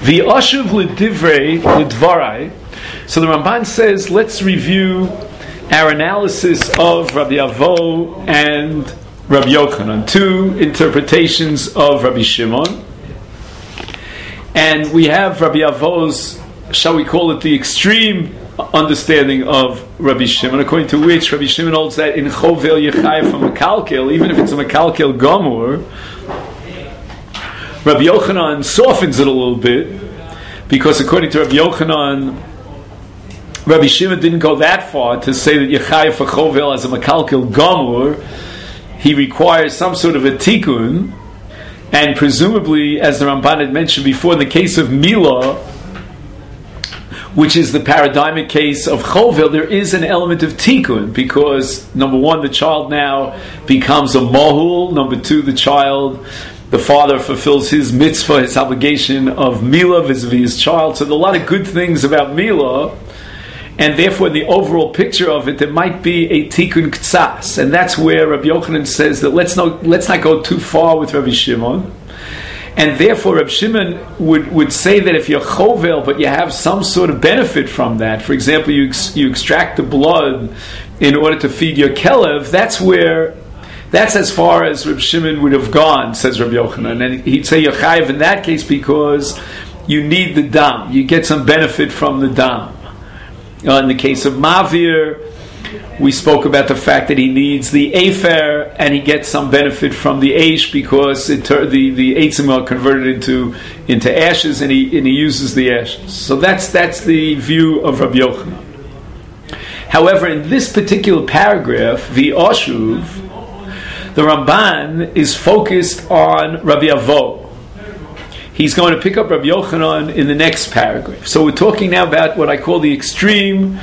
V'ashuv l'divrei l'dvarai. So the Ramban says, let's review our analysis of Rabbi Avo and Rabbi Yochanan, two interpretations of Rabbi Shimon. And we have Rabbi Avo's, shall we call it, the extreme understanding of Rabbi Shimon, according to which Rabbi Shimon holds that in Chovel Yechayev from Mekalkel, even if it's a Mekalkel Gomor, Rabbi Yochanan softens it a little bit, because according to Rabbi Yochanan, Rabbi Shimon didn't go that far to say that Yechayev for Chovel as a Mekalkel Gomor. He requires some sort of a tikkun, and presumably, as the Ramban had mentioned before, in the case of Milah, which is the paradigmic case of Chovel, there is an element of tikkun, because number one, the child now becomes a mohul. Number two, the father fulfills his mitzvah, his obligation of Milah vis-a-vis his child. So there are a lot of good things about Milah, and therefore in the overall picture of it, there might be a tikkun ktsas, and that's where Rabbi Yochanan says that let's not go too far with Rabbi Shimon. And therefore, Reb Shimon would say that if you're chovel, but you have some sort of benefit from that, for example, you extract the blood in order to feed your kelev, that's as far as Reb Shimon would have gone, says Reb Yochanan. And he'd say you're chayiv in that case because you need the dam. You get some benefit from the dam. In the case of Mavir, we spoke about the fact that he needs the Afer, and he gets some benefit from the Aish because the Eitzim are converted into ashes, and he uses the ashes. So that's the view of Rabbi Yochanan. However, in this particular paragraph, the Oshuv, the Ramban is focused on Rabbi Avo. He's going to pick up Rabbi Yochanan in the next paragraph. So we're talking now about what I call the extreme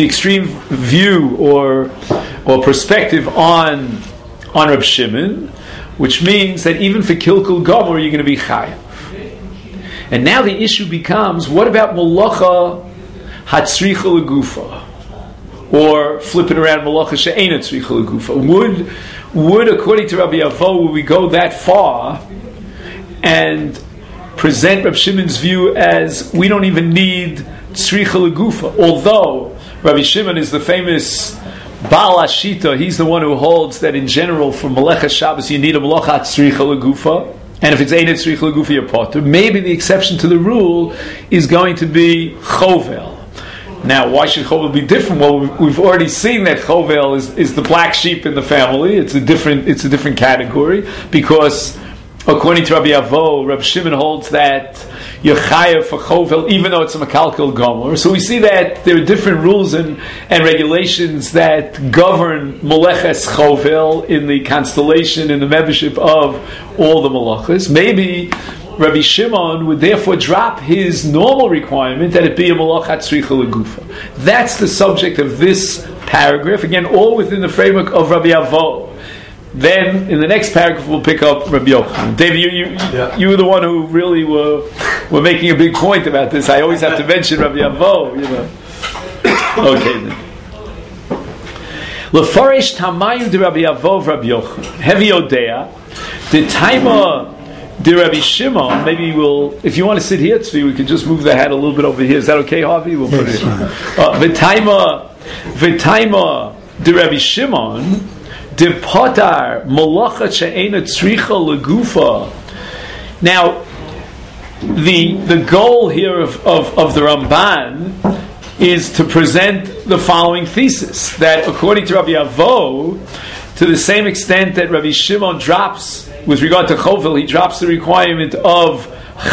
view or perspective on Rabbi Shimon, which means that even for Kilkul Gomer you're going to be chayav. And now the issue becomes, what about Malacha Hatzricha Legufa? Or flip it around, Malacha She'ena Tzricha Legufa. Would according to Rabbi Avo, would we go that far and present Rabbi Shimon's view as we don't even need tzricha legufa? Although Rabbi Shimon is the famous Baal Hashita, he's the one who holds that in general for Melecha Shabbos you need a Melacha tzricha legufa, and if it's ain't tzricha legufa you're potter. Maybe the exception to the rule is going to be chovel. Now, why should chovel be different? Well, we've already seen that chovel is the black sheep in the family. It's a different category, because according to Rabbi Avo, Rabbi Shimon holds that you're chayav for chovel, even though it's a mekalkel gomer. So we see that there are different rules and regulations that govern moleches chovel in the constellation, in the membership of all the malachas. Maybe Rabbi Shimon would therefore drop his normal requirement that it be a malachat tzricha legufa. That's the subject of this paragraph. Again, all within the framework of Rabbi Avo. Then, in the next paragraph, we'll pick up Rabbi Yochanan. David, you were the one who really were making a big point about this. I always have to mention Rabbi Avo, Okay, then. L'farish tamayu de Rabbi Avo Rabbi Yochanan. Heavy odea. The taima de Rabbi Shimon. Maybe if you want to sit here, Tzvi, we can just move the hat a little bit over here. Is that okay, Harvey? We'll put it in. V'taima de Rabbi Shimon. De potar malacha she'ena tzricha legufa. Now, the goal here of the Ramban is to present the following thesis, that according to Rabbi Avo, to the same extent that Rabbi Shimon drops with regard to chovel, he drops the requirement of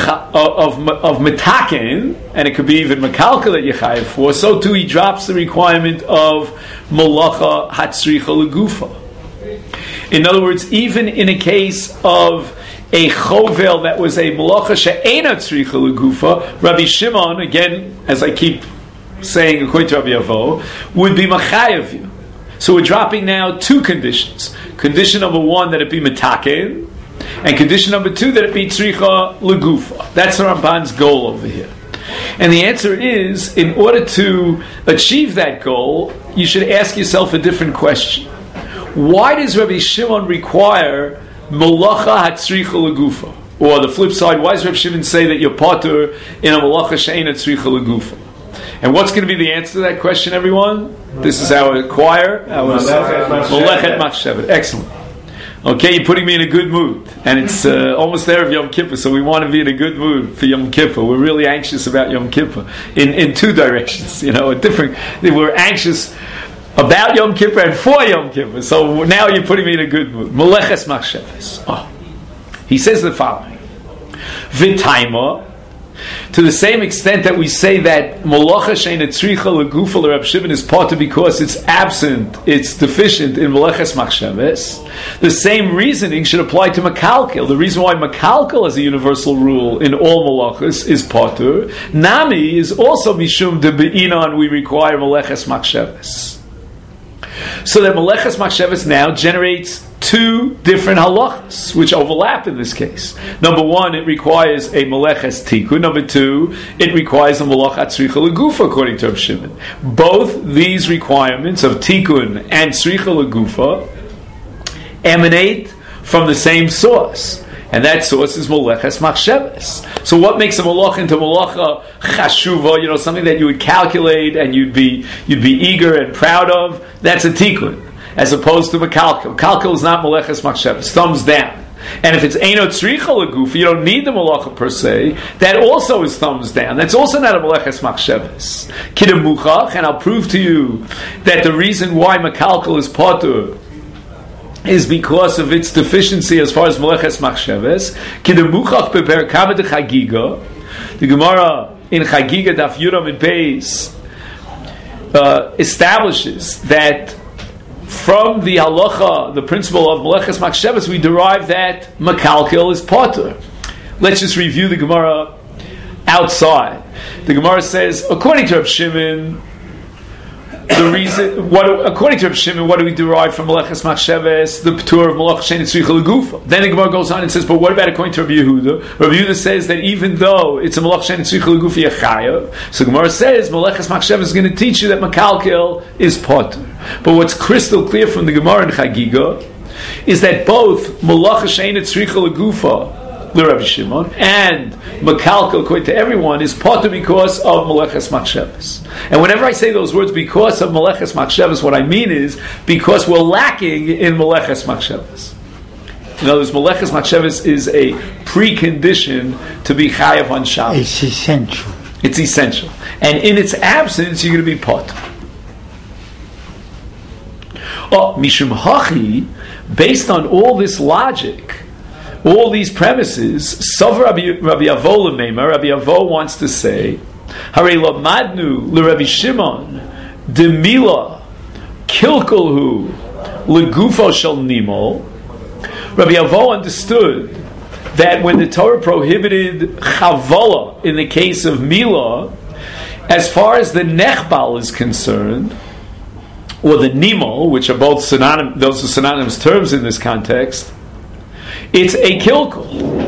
metaken, and it could be even mekalkel that yechayev for. So too, he drops the requirement of malacha hatzricha legufa. In other words, even in a case of a chovel that was a malacha she'ena tzricha legufa, Rabbi Shimon, again, as I keep saying according to Rabbi Avo, would be machayev you. So we're dropping now two conditions. Condition number one, that it be metaken, and condition number two, that it be tzricha legufa. That's the Ramban's goal over here. And the answer is, in order to achieve that goal, you should ask yourself a different question. Why does Rabbi Shimon require malacha hatzricha legufa? Or the flip side, why does Reb Shimon say that you're potter in a malacha she'eina tzricha legufa? And what's going to be the answer to that question, everyone? This is our choir, our Molechet Machshevet. Excellent. Okay, you're putting me in a good mood. And it's almost there of Yom Kippur, so we want to be in a good mood for Yom Kippur. We're really anxious about Yom Kippur in two directions. We're anxious about Yom Kippur and for Yom Kippur. So now you're putting me in a good mood. Molechet Machshevet. He says the following. V'taima, to the same extent that we say that Molacha Sheina Tzricha Legufa Reb Shimon is potter because it's absent, it's deficient in Moleches Machsheves, the same reasoning should apply to Makalkel. The reason why Makalkel as a universal rule in all Molachas is potter, Nami is also Mishum de Be'inan, we require Moleches Machsheves. So that Moleches Machsheves now generates two different halachas, which overlap in this case. Number one, it requires a Moleches Tikkun. Number two, it requires a Molachat Tzricha Legufa, according to Reb Shimon. Both these requirements of Tikkun and Tzricha Legufa emanate from the same source. And that source is Moleches Machsheves. So what makes a Molach into Molacha Chashuva, something that you would calculate and you'd be eager and proud of? That's a Tikkun, as opposed to Makalkel. Kalkel is not Moleches Machsheves, thumbs down. And if it's Eino Tzricha Legufa, you don't need the Molacha per se, that also is thumbs down. That's also not a Moleches Machsheves. Kidemuchach, and I'll prove to you that the reason why Makalkel is potter is because of its deficiency as far as Moleches Machsheves. Kidemuchach beper kama de Chagiga. The Gemara in Chagiga Daf Yudam in Beis establishes that from the halacha, the principle of Moleches Machsheves, we derive that Makalkel is potter. Let's just review the Gemara outside. The Gemara says, according to Reb Shimon, according to Reb Shimon, what do we derive from Moleches Machsheves? The P'tur of Molach Shein Tzricha Legufa. Then the Gemara goes on and says, but what about according to Rabbi Yehuda? Rabbi Yehuda says that even though it's a Molach Shein Tzricha Legufa Yachayav, so Gemara says Moleches Machsheves is going to teach you that Makalkel is potter. But what's crystal clear from the Gemara in Chagiga is that both Molach Shein Tzricha Legufa, the Rabbi Shimon, and Makalkel, according to everyone, is potter because of Moleches Machsheves. And whenever I say those words, because of Moleches Machsheves, what I mean is because we're lacking in Moleches Machsheves. In other words, Moleches Machsheves is a precondition to be Chayav on Shabbos. It's essential. It's essential. And in its absence, you're going to be potter. Mishum Hachi, based on all this logic, all these premises, Sover Rabbi Avo Lemema, Rabbi Avo wants to say, Harei Lamadnu LeRabbi Shimon Demila Kilkulhu Legufo Shel Nimol. Rabbi Avo understood that when the Torah prohibited Chavala in the case of Milah, as far as the Nechbal is concerned, or the Nimol, which are both synonymous, those are synonymous terms in this context, it's a kilkul,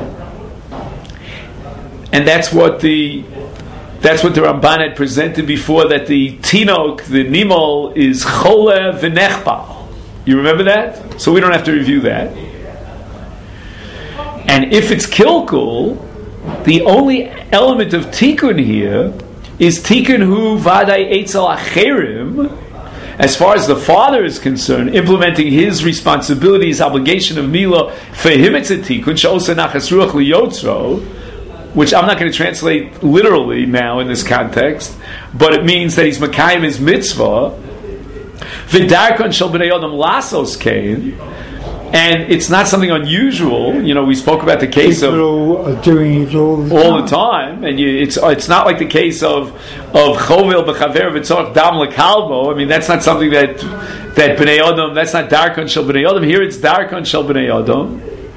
and that's what the Ramban had presented before, that the tinok, the nimol, is chole v'nechbal. You remember that? So we don't have to review that. And if it's kilkul, the only element of tikkun here is tikkun hu vaday eitzel acherim. As far as the father is concerned, implementing his responsibility, his obligation of Milah, for him it's a tikkun, she'osa nachas ruach liyotzro, which I'm not going to translate literally now in this context, but it means that he's makayim his mitzvah, v'darkon shel b'nei adam lasos kein, and it's not something unusual. We spoke about the case people of are doing it all the time, and it's not like the case of chovel b'chaver v'tzorach dam lekalbo. I mean, that's not something that b'nei adam. That's not darkon shel b'nei adam. Here it's darkon shel b'nei adam.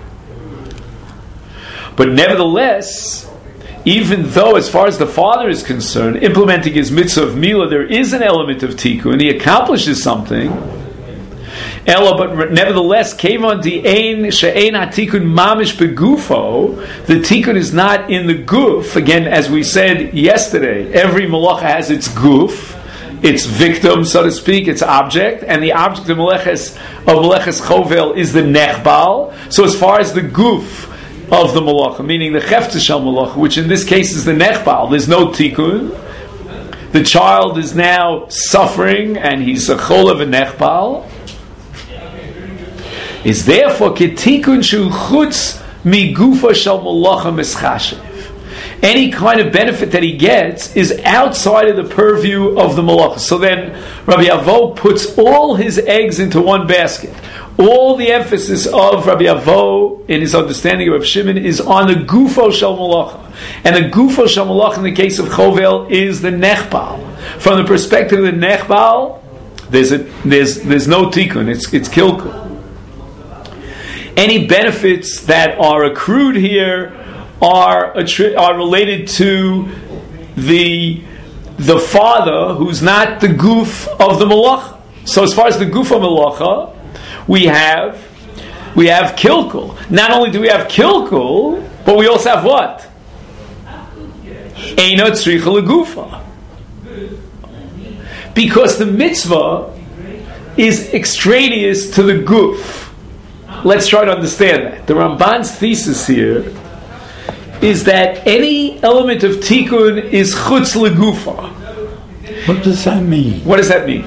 But nevertheless, even though, as far as the father is concerned, implementing his mitzvah of Milah, there is an element of tikkun. He accomplishes something. Ella, but nevertheless, Kevon di ein she'ein hatikun mamish begufo. The tikkun is not in the guf. Again, as we said yesterday, every malacha has its guf, its victim, so to speak, its object, and the object of meleches chovel is the nechbal. So, as far as the guf of the malacha, meaning the chefta shel malacha, which in this case is the nechbal. There's no tikkun. The child is now suffering, and he's a cholev and nechbal. Is therefore ketikun shu chutz migufa shel malacha mischashev. Any kind of benefit that he gets is outside of the purview of the malacha. So then Rabbi Avo puts all his eggs into one basket. All the emphasis of Rabbi Avo in his understanding of Rav Shimon is on the gufo shel malacha. And the gufo shel malacha in the case of chovel is the nechbal. From the perspective of the nechbal, there's no tikkun, it's kilkul. Any benefits that are accrued here are related to the father, who's not the goof of the malacha. So as far as the goof of malacha, we have kilkul. Not only do we have kilkul, but we also have what? Eino tzricha legufa. Because the mitzvah is extraneous to the goof. Let's try to understand that. The Ramban's thesis here is that any element of tikkun is chutz legufa. What does that mean? What does that mean?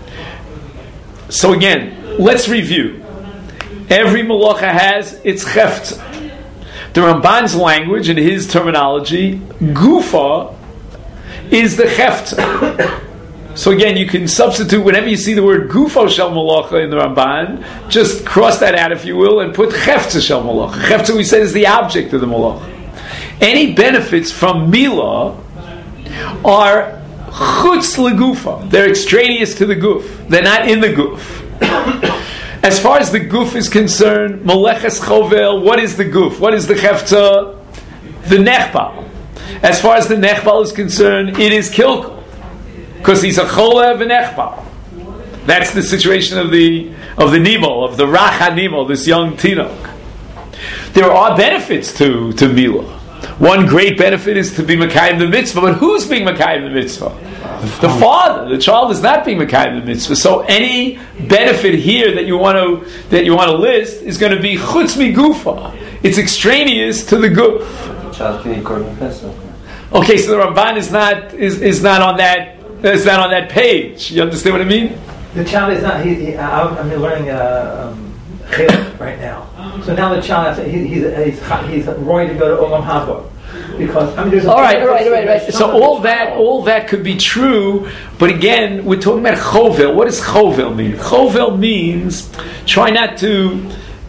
So again, let's review. Every malacha has its chefta. The Ramban's language and his terminology, gufa is the chefta. So again, you can substitute whenever you see the word gufo shel malacha in the Ramban, just cross that out if you will, and put chefta shel malacha. Chefta, we said, is the object of the malacha. Any benefits from Mila are chutz legufa. They're extraneous to the guf. They're not in the guf. As far as the guf is concerned, Meleches Chovel, what is the guf? What is the chefta? The nechbal. As far as the nechbal is concerned, it is kilkul. Because he's a cholev and nechbal. That's the situation of the nimol, of the rach hanimol, this young tinok. There are benefits to Mila. One great benefit is to be Mekayim the mitzvah, but who's being Mekayim the mitzvah? The father. The child is not being Mekayim the mitzvah. So any benefit here that you want to list is going to be chutz migufa. It's extraneous to the guf. The child can eat korban pesach. Okay, so the Ramban is not on that page. You understand what I mean? The child is not. I'm learning chiluk right now. So now the child, he's ready to go to Olam Haba, because there's all right. So all that could be true, but again, we're talking about chovel. What does chovel mean? Chovel means try not to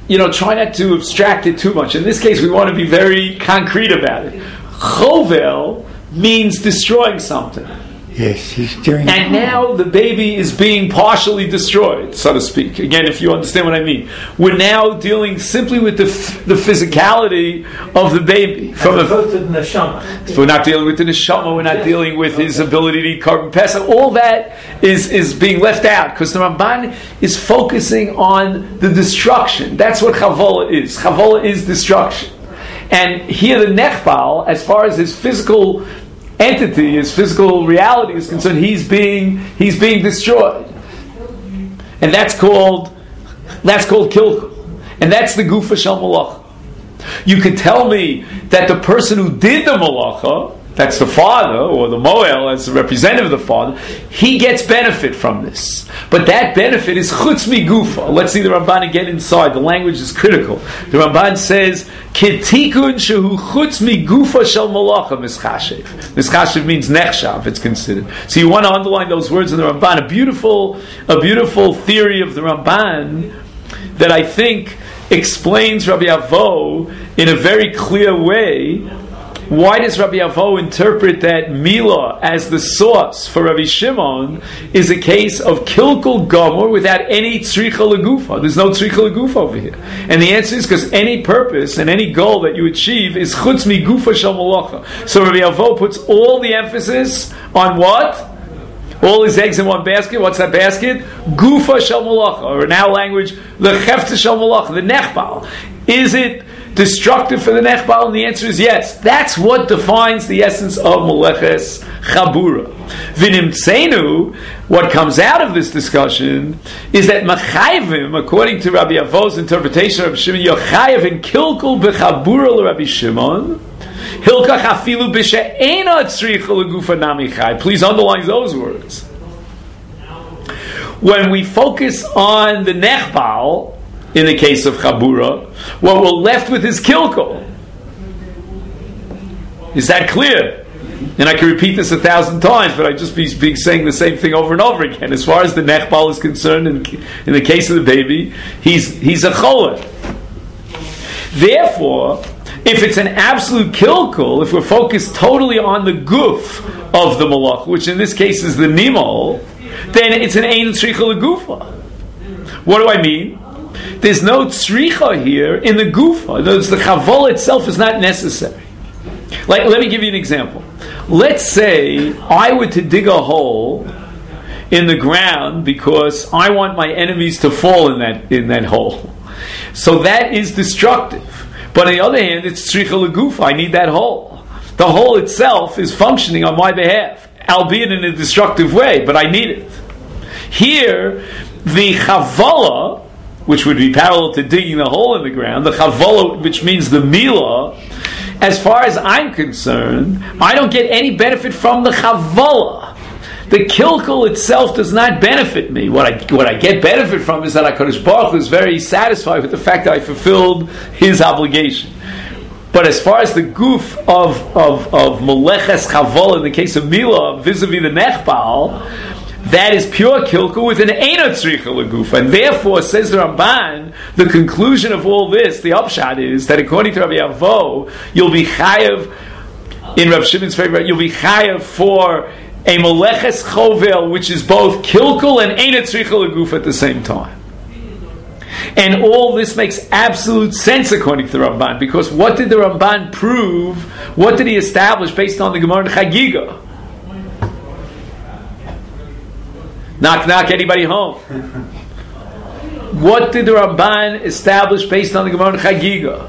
abstract it too much. In this case, we want to be very concrete about it. Chovel means destroying something. Yes, he's doing. And now the baby is being partially destroyed, so to speak. Again, if you understand what I mean, we're now dealing simply with the physicality of the baby. As opposed to the neshama. So we're not dealing with the neshama. We're not dealing with his ability to eat korban pesach. All that is being left out because the Ramban is focusing on the destruction. That's what chavola is. Chavola is destruction. And here the nechbal, as far as his physical entity, his physical reality is concerned, he's being destroyed, and that's called kilkul, and that's the gufa shel malacha. You could tell me that the person who did the malacha, that's the father or the moel as the representative of the father, he gets benefit from this, but that benefit is chutz migufa. Let's see the Ramban again inside. The language is critical. The Ramban says ketikun shehu chutz migufa shel malacha mischashev. Mischashev means nechshav. It's considered. So you want to underline those words in the Ramban. A beautiful theory of the Ramban that I think explains Rabbi Avo in a very clear way. Why does Rabbi Avo interpret that Mila as the source for Rabbi Shimon is a case of kilkul gomor without any tzricha legufa? There's no tzricha legufa over here. And the answer is because any purpose and any goal that you achieve is chutz migufa shel malacha. So Rabbi Avo puts all the emphasis on what? All his eggs in one basket. What's that basket? Gufa shel malacha. Or in our language, the chefta shel malacha, the nechbal. Is it destructive for the Nechbal? And the answer is yes. That's what defines the essence of Meleches Chabura. V'nimtzenu, what comes out of this discussion is that Machayvim, according to Rabbi Avo's interpretation of Rabbi Shimon, Yochayev in Kilkul B'Chabura l'Rabbi Shimon, Hilkach afilu b'she'ena tzricha l'gufa namichai. Please underline those words. When we focus on the Nechbal, in the case of Chabura, what we're left with is Kilkul. Is that clear? And I can repeat this 1,000 times, but I just be saying the same thing over and over again. As far as the Nechbal is concerned, in the case of the baby, he's a Cholet. Therefore, if it's an absolute kilkul, if we're focused totally on the guf of the malach, which in this case is the nimol, then it's an ein tzricha legufa. What do I mean? There's no tzricha here in the gufa. In other words, the chaval itself is not necessary. Like, let me give you an example. Let's say I were to dig a hole in the ground because I want my enemies to fall in that hole. So that is destructive. But on the other hand, it's tzricha legufa. I need that hole. The hole itself is functioning on my behalf, albeit in a destructive way, but I need it. Here, the chavala, which would be parallel to digging the hole in the ground, the chavala, which means the milah, as far as I'm concerned, I don't get any benefit from the chavala. The kilkul itself does not benefit me. What I get benefit from is that HaKadosh Baruch Hu is very satisfied with the fact that I fulfilled His obligation. But as far as the goof of Meleches Chaval in the case of Milah vis-a-vis the Nechbal, that is pure kilkul with an Eino Tzricha Leguf. And therefore, says the Ramban, the conclusion of all this, the upshot is that according to Rabbi Avo, you'll be chayav, in Rav Shimon's favor, you'll be chayav for a Meleches Chovel, which is both Kilkul and Eino Tzricha Leguf at the same time. And all this makes absolute sense according to the Ramban, because what did the Ramban prove? What did he establish based on the Gemara in Chagiga? Knock, knock, anybody home? What did the Ramban establish based on the Gemara in Chagiga?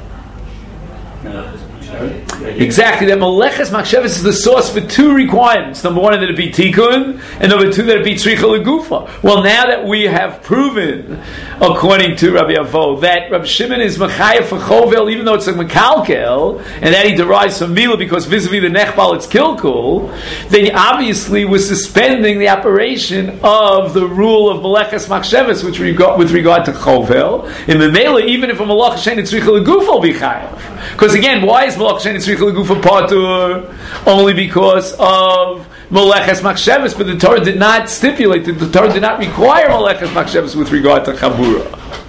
Exactly, that Meleches Machshavas is the source for two requirements. Number one, that it be Tikkun, and number two, that it be Tzricha Legufa. Well, now that we have proven, according to Rabbi Avo, that Rabbi Shimon is Mechayev for Chovel, even though it's a Mekalkel, and that he derives from Milah because vis-a-vis the Nechbal it's Kilkul, then obviously we're suspending the operation of the rule of Meleches Machshavas with regard to Chovel. In the Mela, even if a Malach Hashem and Tzricha Legufa will be Chayev. Because again, why is Malach Hashem and Tzricha Legufa patur? Only because of Meleches Machshavas, but the Torah did not stipulate that the Torah did not require Meleches Machshavas with regard to Chabura.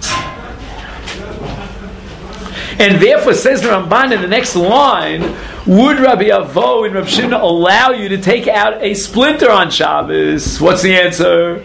And therefore, says the Ramban in the next line, would Rabbi Avo and Rabbi Shimon allow you to take out a splinter on Shabbos? What's the answer?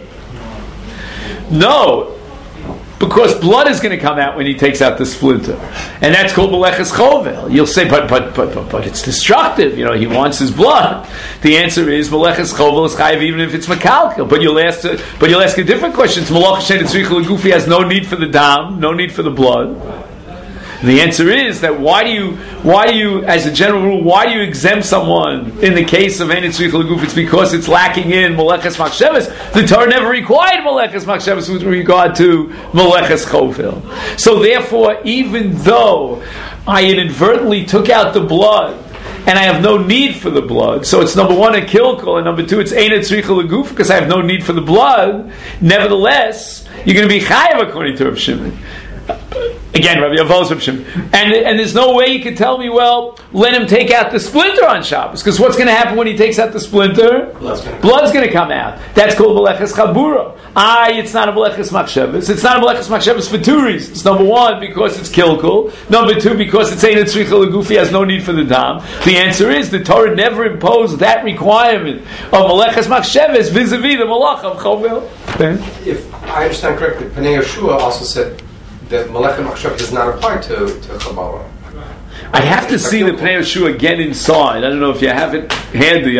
No. Because blood is going to come out when he takes out the splinter, and that's called Meleches Chovel. You'll say, but it's destructive. You know, he wants his blood. The answer is Meleches Chovel is chayiv even if it's mekalkel. But you'll ask a different question. Malach Hashem Tzricha Legufi has no need for the dam, no need for the blood. The answer is that why do you, as a general rule, why do you exempt someone in the case of Ein Tzricha Leguf? It's because it's lacking in Meleches Machshavas. The Torah never required Meleches Machshavas with regard to Meleches Chovel. So therefore, even though I inadvertently took out the blood, and I have no need for the blood, so it's number one a kilkul, and number two it's Ein Tzricha Leguf because I have no need for the blood, nevertheless, you're going to be chayav according to Rav Shimon. Again, Rabbi Avo's Rav Shimon. And there's no way you can tell me, well, let him take out the splinter on Shabbos. Because what's going to happen when he takes out the splinter? Blood's going to come out. That's called Meleches Chabura. It's not a Meleches Machshavas. It's not a Meleches Machshavas for two reasons. Number one, because it's Kilkul. Number two, because it's Ein Tzricha Leguf, he has no need for the dam. The answer is, the Torah never imposed that requirement of Meleches Machshavas vis-a-vis the Malach of Chovel. If I understand correctly, Pnei Yeshua also said that Meleches Machshavas does not apply to Chabala. I have to see the Pnei Yeshua again inside. I don't know if you have it handy.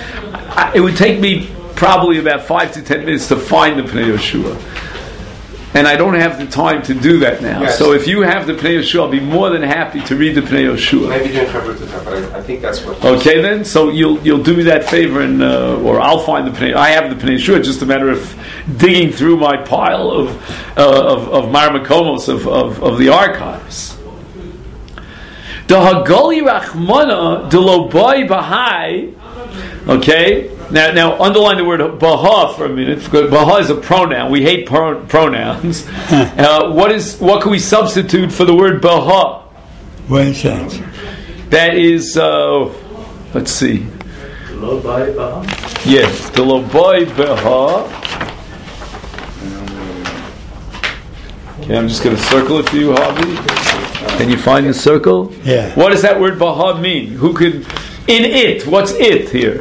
It would take me probably about 5 to 10 minutes to find the Pnei Yeshua. and I don't have the time to do that now. Yes. So if you have the Pnei Yehoshua, I'll be more than happy to read the Pnei Yehoshua. Maybe doing Chavruta, but I think that's what. Okay, then. So you'll do me that favor, and or I'll find the Pnei. I have the Pnei Yehoshua. It's just a matter of digging through my pile of Marmakomos of the archives. The Hagoli Rachmana de Lobai Bahai. Okay. Now underline the word Baha for a minute, because Baha is a pronoun. We hate pronouns. What can we substitute for the word Baha? What is that? That is, let's see. Lobai Baha. Yes, the Lobai Baha. Okay, I'm just going to circle it for you, Harvey. Can you find the circle? Yeah. What does that word Baha mean? Who could? In it. What's it here?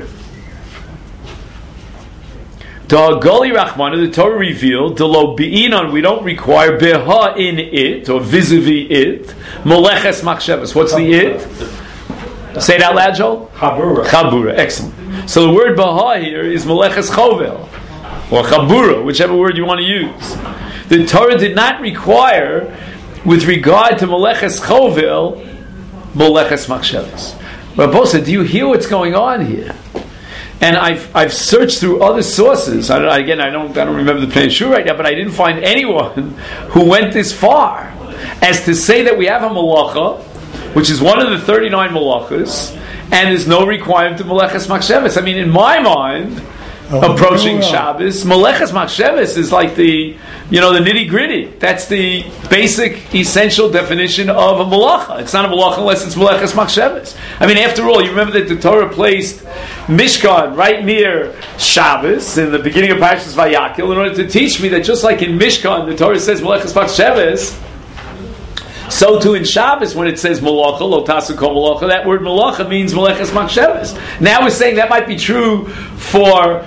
Da'gali Rachmana, the Torah revealed, the lo bi'inon, we don't require beha in it, or vis-a-vis it, moleches machshavas. What's the it? Say it out loud, Joel. Chabura. Chabura, excellent. So the word baha here is moleches chovel, or chabura, whichever word you want to use. The Torah did not require, with regard to moleches chovel, moleches machshavas. Rabbi said, do you hear what's going on here? And I've searched through other sources. I don't remember the Pnei Yehoshua right now, but I didn't find anyone who went this far as to say that we have a malacha, which is one of the 39 malachas, and there's no requirement of maleches machshavas. I mean, in my mind, approaching Shabbos, maleches machshavas is like the nitty gritty. That's the basic, essential definition of a malacha. It's not a malacha unless it's maleches machshavas. I mean, after all, you remember that the Torah placed Mishkan right near Shabbos in the beginning of Parashas Vayakil in order to teach me that just like in Mishkan the Torah says maleches machshavas, so too in Shabbos when it says malacha, lo tasu kol malacha, that word malacha means maleches machshavas. Now we're saying that might be true for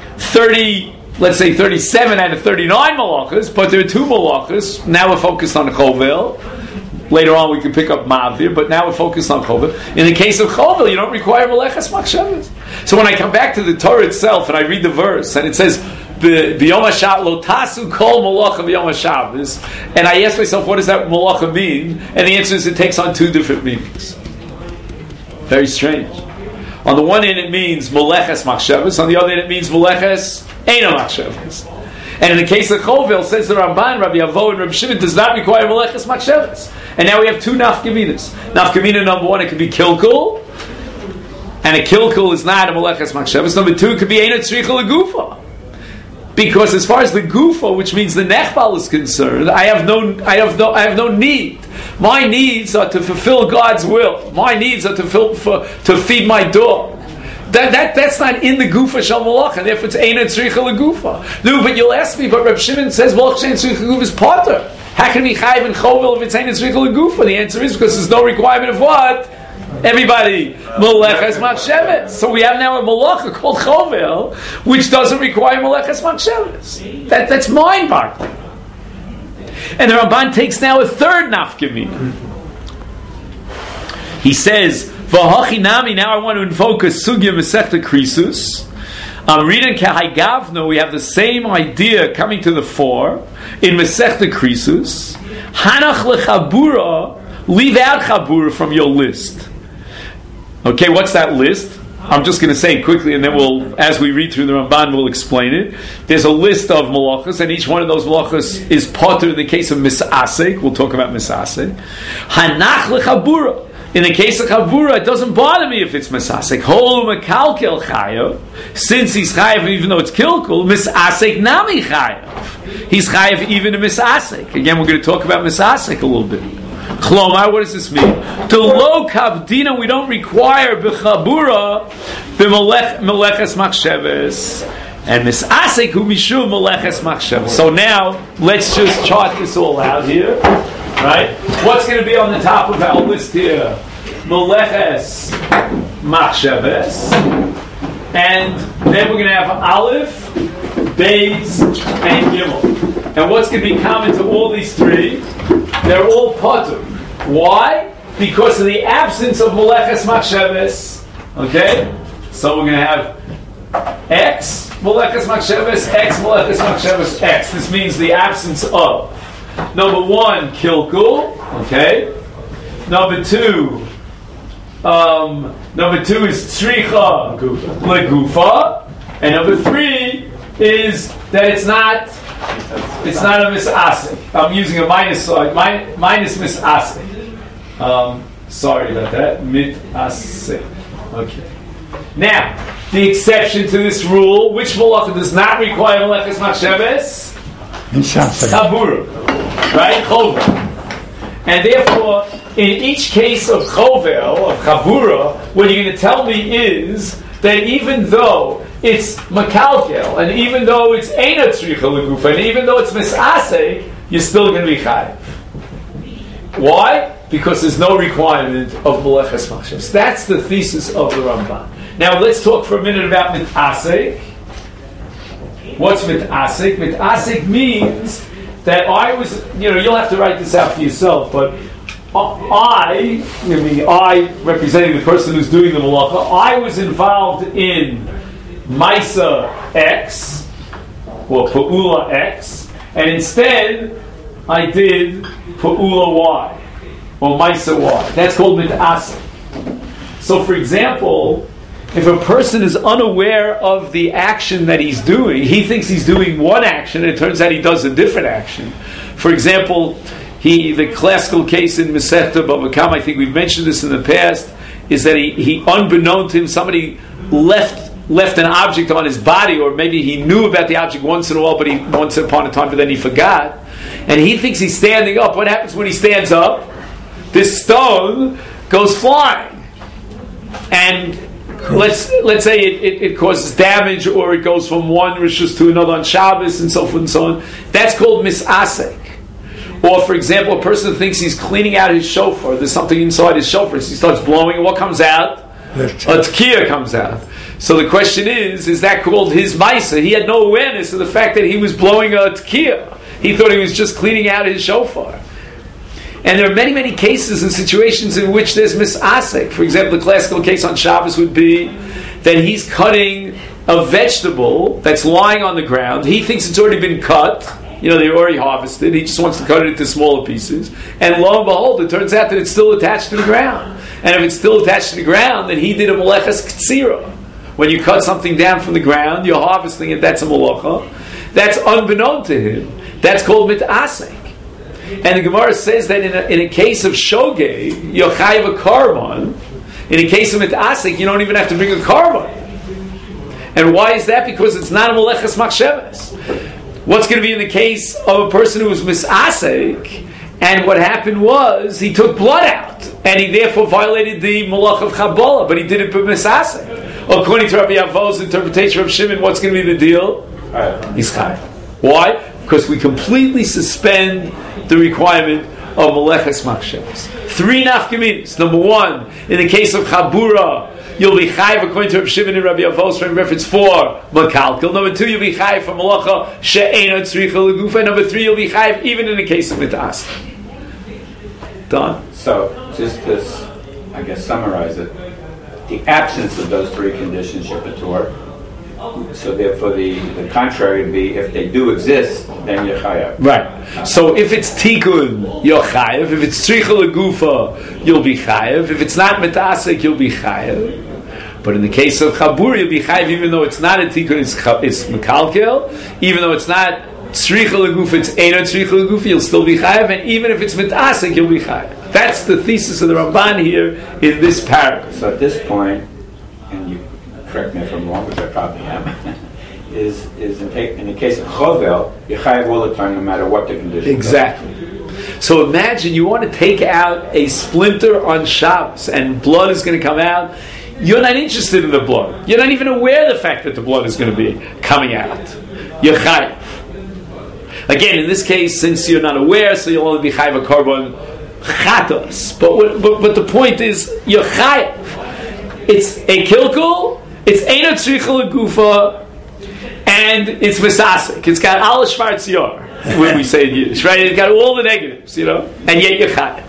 37 out of 39 malachas, but there are 2 malachas. Now we're focused on chovel. Later on we can pick up ma'avir, but now we're focused on chovel. In the case of chovel, you don't require maleches machshavas. So when I come back to the Torah itself and I read the verse and it says B'yom HaShabbos lo tasu kol malacha b'yom HaShabbos, and I ask myself, what does that malacha mean? And the answer is it takes on 2 different meanings. Very strange. On the one hand, it means maleches machshavas. On the other hand, it means maleches eino machshavas. And in the case of chovel, says the Ramban, Rabbi Avo, and Rabbi Shimon does not require maleches machshavas. And now we have 2 nafkaminas. Nafkamina number 1, it could be kilkul, and a kilkul is not a maleches machshavas. Number 2, it could be eino tzricha legufa. Because as far as the gufa, which means the nechbal, is concerned, I have no need. My needs are to fulfill God's will. My needs are to feed my dog. That's not in the gufa shel malach, and therefore it's eina tzricha legufa. No, but you'll ask me, but Reb Shimon says malach shein tzricha legufa is potter. How can we chayiv and chovel if it's eina tzricha legufa? The answer is because there's no requirement of what? Everybody, maleches machshavas. So we have now a malacha called chovel, which doesn't require maleches machshavas. That's mind-boggling. And the Ramban takes now a 3rd nafkamina. He says, "V'hachi nami." Now I want to invoke a sugya Masechta Krisus. I'm reading Kahai Gavno. We have the same idea coming to the fore in Masechta Krisus. Hanach lechabura. Leave out chabura from your list. Okay, what's that list? I'm just going to say it quickly, and then we'll, as we read through the Ramban, we'll explain it. There's a list of malachas, and each one of those malachas is potter in the case of misasek. We'll talk about misasek. Hanach lechabura. In the case of chabura, it doesn't bother me if it's misasek. Holu mekalkel chayav. Since he's chayav, even though it's kilkul, misasek nami chayav. He's chayav even in misasek. Again, we're going to talk about misasek a little bit. Chlomar, what does this mean? To lo kavdina, we don't require b'chabura b'meleches machshavas, and misasek hu mishum meleches machshavas. So now let's just chart this all out here, right? What's going to be on the top of our list here? Meleches machshavas, and then we're going to have aleph, beis, and gimel. And what's going to be common to all these 3? They're all potter. Why? Because of the absence of meleches machshavas. Okay? So we're going to have X meleches machshavas, X meleches machshavas, X. This means the absence of. Number one, kilkul. Okay. Number two is tzricha legufa, and number three is that it's not a misasik. I'm using a minus sign, minus misasik. Sorry about that. Mitasik. Okay. Now, the exception to this rule, which malacha does not require meleches machshavas? Chabura. Right? Chovel. And therefore, in each case of chovel, of chabura, what you're going to tell me is that even though it's makalkel, and even though it's eina tzricha legufa, and even though it's misasek, you're still going to be chayiv. Why? Because there's no requirement of meleches machshavas. That's the thesis of the Ramban. Now let's talk for a minute about mitasek. What's mitasek? Mitasek means that I was, you'll have to write this out for yourself, but I representing the person who's doing the malacha, I was involved in Maisa X, or Pa'ula X, and instead I did Pa'ula Y, or Maisa Y. That's called mitasek. So for example, if a person is unaware of the action that he's doing, he thinks he's doing one action, and it turns out he does a different action. For example, the classical case in Masechta Bava Kama, I think we've mentioned this in the past, is that he unbeknown to him, somebody left an object on his body, or maybe he knew about the object once in a while, but once upon a time, but then he forgot. And he thinks he's standing up. What happens when he stands up? This stone goes flying. And let's say it causes damage, or it goes from one rishus to another on Shabbos, and so forth and so on. That's called misasek. Or, for example, a person thinks he's cleaning out his shofar. There's something inside his shofar. So he starts blowing, and what comes out? A tkiya comes out. So the question is that called his maisa? He had no awareness of the fact that he was blowing a tkiya. He thought he was just cleaning out his shofar. And there are many, many cases and situations in which there's misasek. For example, the classical case on Shabbos would be that he's cutting a vegetable that's lying on the ground. He thinks it's already been cut. They already harvested. He just wants to cut it into smaller pieces. And lo and behold, it turns out that it's still attached to the ground. And if it's still attached to the ground, then he did a meleches ktsira. When you cut something down from the ground, you're harvesting it, that's a malacha. That's unbeknown to him. That's called mitasek. And the Gemara says that in a case of shogeg, you're chayiv a korban. In a case of mitasek, you don't even have to bring a korban. And why is that? Because it's not a meleches machshavas. What's going to be in the case of a person who was misasek, and what happened was he took blood out, and he therefore violated the malach of Kabbalah, but he did it by misasek. According to Rabbi Avo's interpretation of Shimon, what's going to be the deal? He's chayiv. Why? Because we completely suspend the requirement of meleches machshavas. 3 nafkaminos. Number 1, in the case of chabura, you'll be chayiv according to Rabbi Shimon and Rabbi Avos from reference 4 makalkel. Number 2, you'll be chayiv for malacha she'eina tzricha legufa. Number 3, you'll be chayiv even in the case of mitas. Done. So, just to, summarize it, the absence of those 3 conditions you're patur. So therefore, the contrary would be if they do exist, then you're chayav. Right. So if it's tikkun, you're chayav. If it's tzricha legufa, you'll be chayav. If it's not mitasek, you'll be chayav. But in the case of chabur, you'll be chayav even though it's not a tikkun, it's mekalkel. Even though it's not tzricha legufa, it's eina tzricha legufa, you'll still be chayav. And even if it's mitasek, you'll be chayav. That's the thesis of the Ramban here in this paragraph. So at this point, and you correct me if I'm wrong, which I probably am, is in the case of chovel, you're chayav all the time, no matter what the condition. Exactly. So imagine you want to take out a splinter on Shabbos, and blood is going to come out. You're not interested in the blood. You're not even aware of the fact that the blood is going to be coming out. You're chayav. Again, in this case, since you're not aware, so you'll only be chayav a korban chatos. But the point is, you're chayav. It's a kilkul. It's eina tzricha legufa, and it's misasek. It's got al shvartz yor, when we say in Yiddish, right? It's got all the negatives, and yet you're chayav.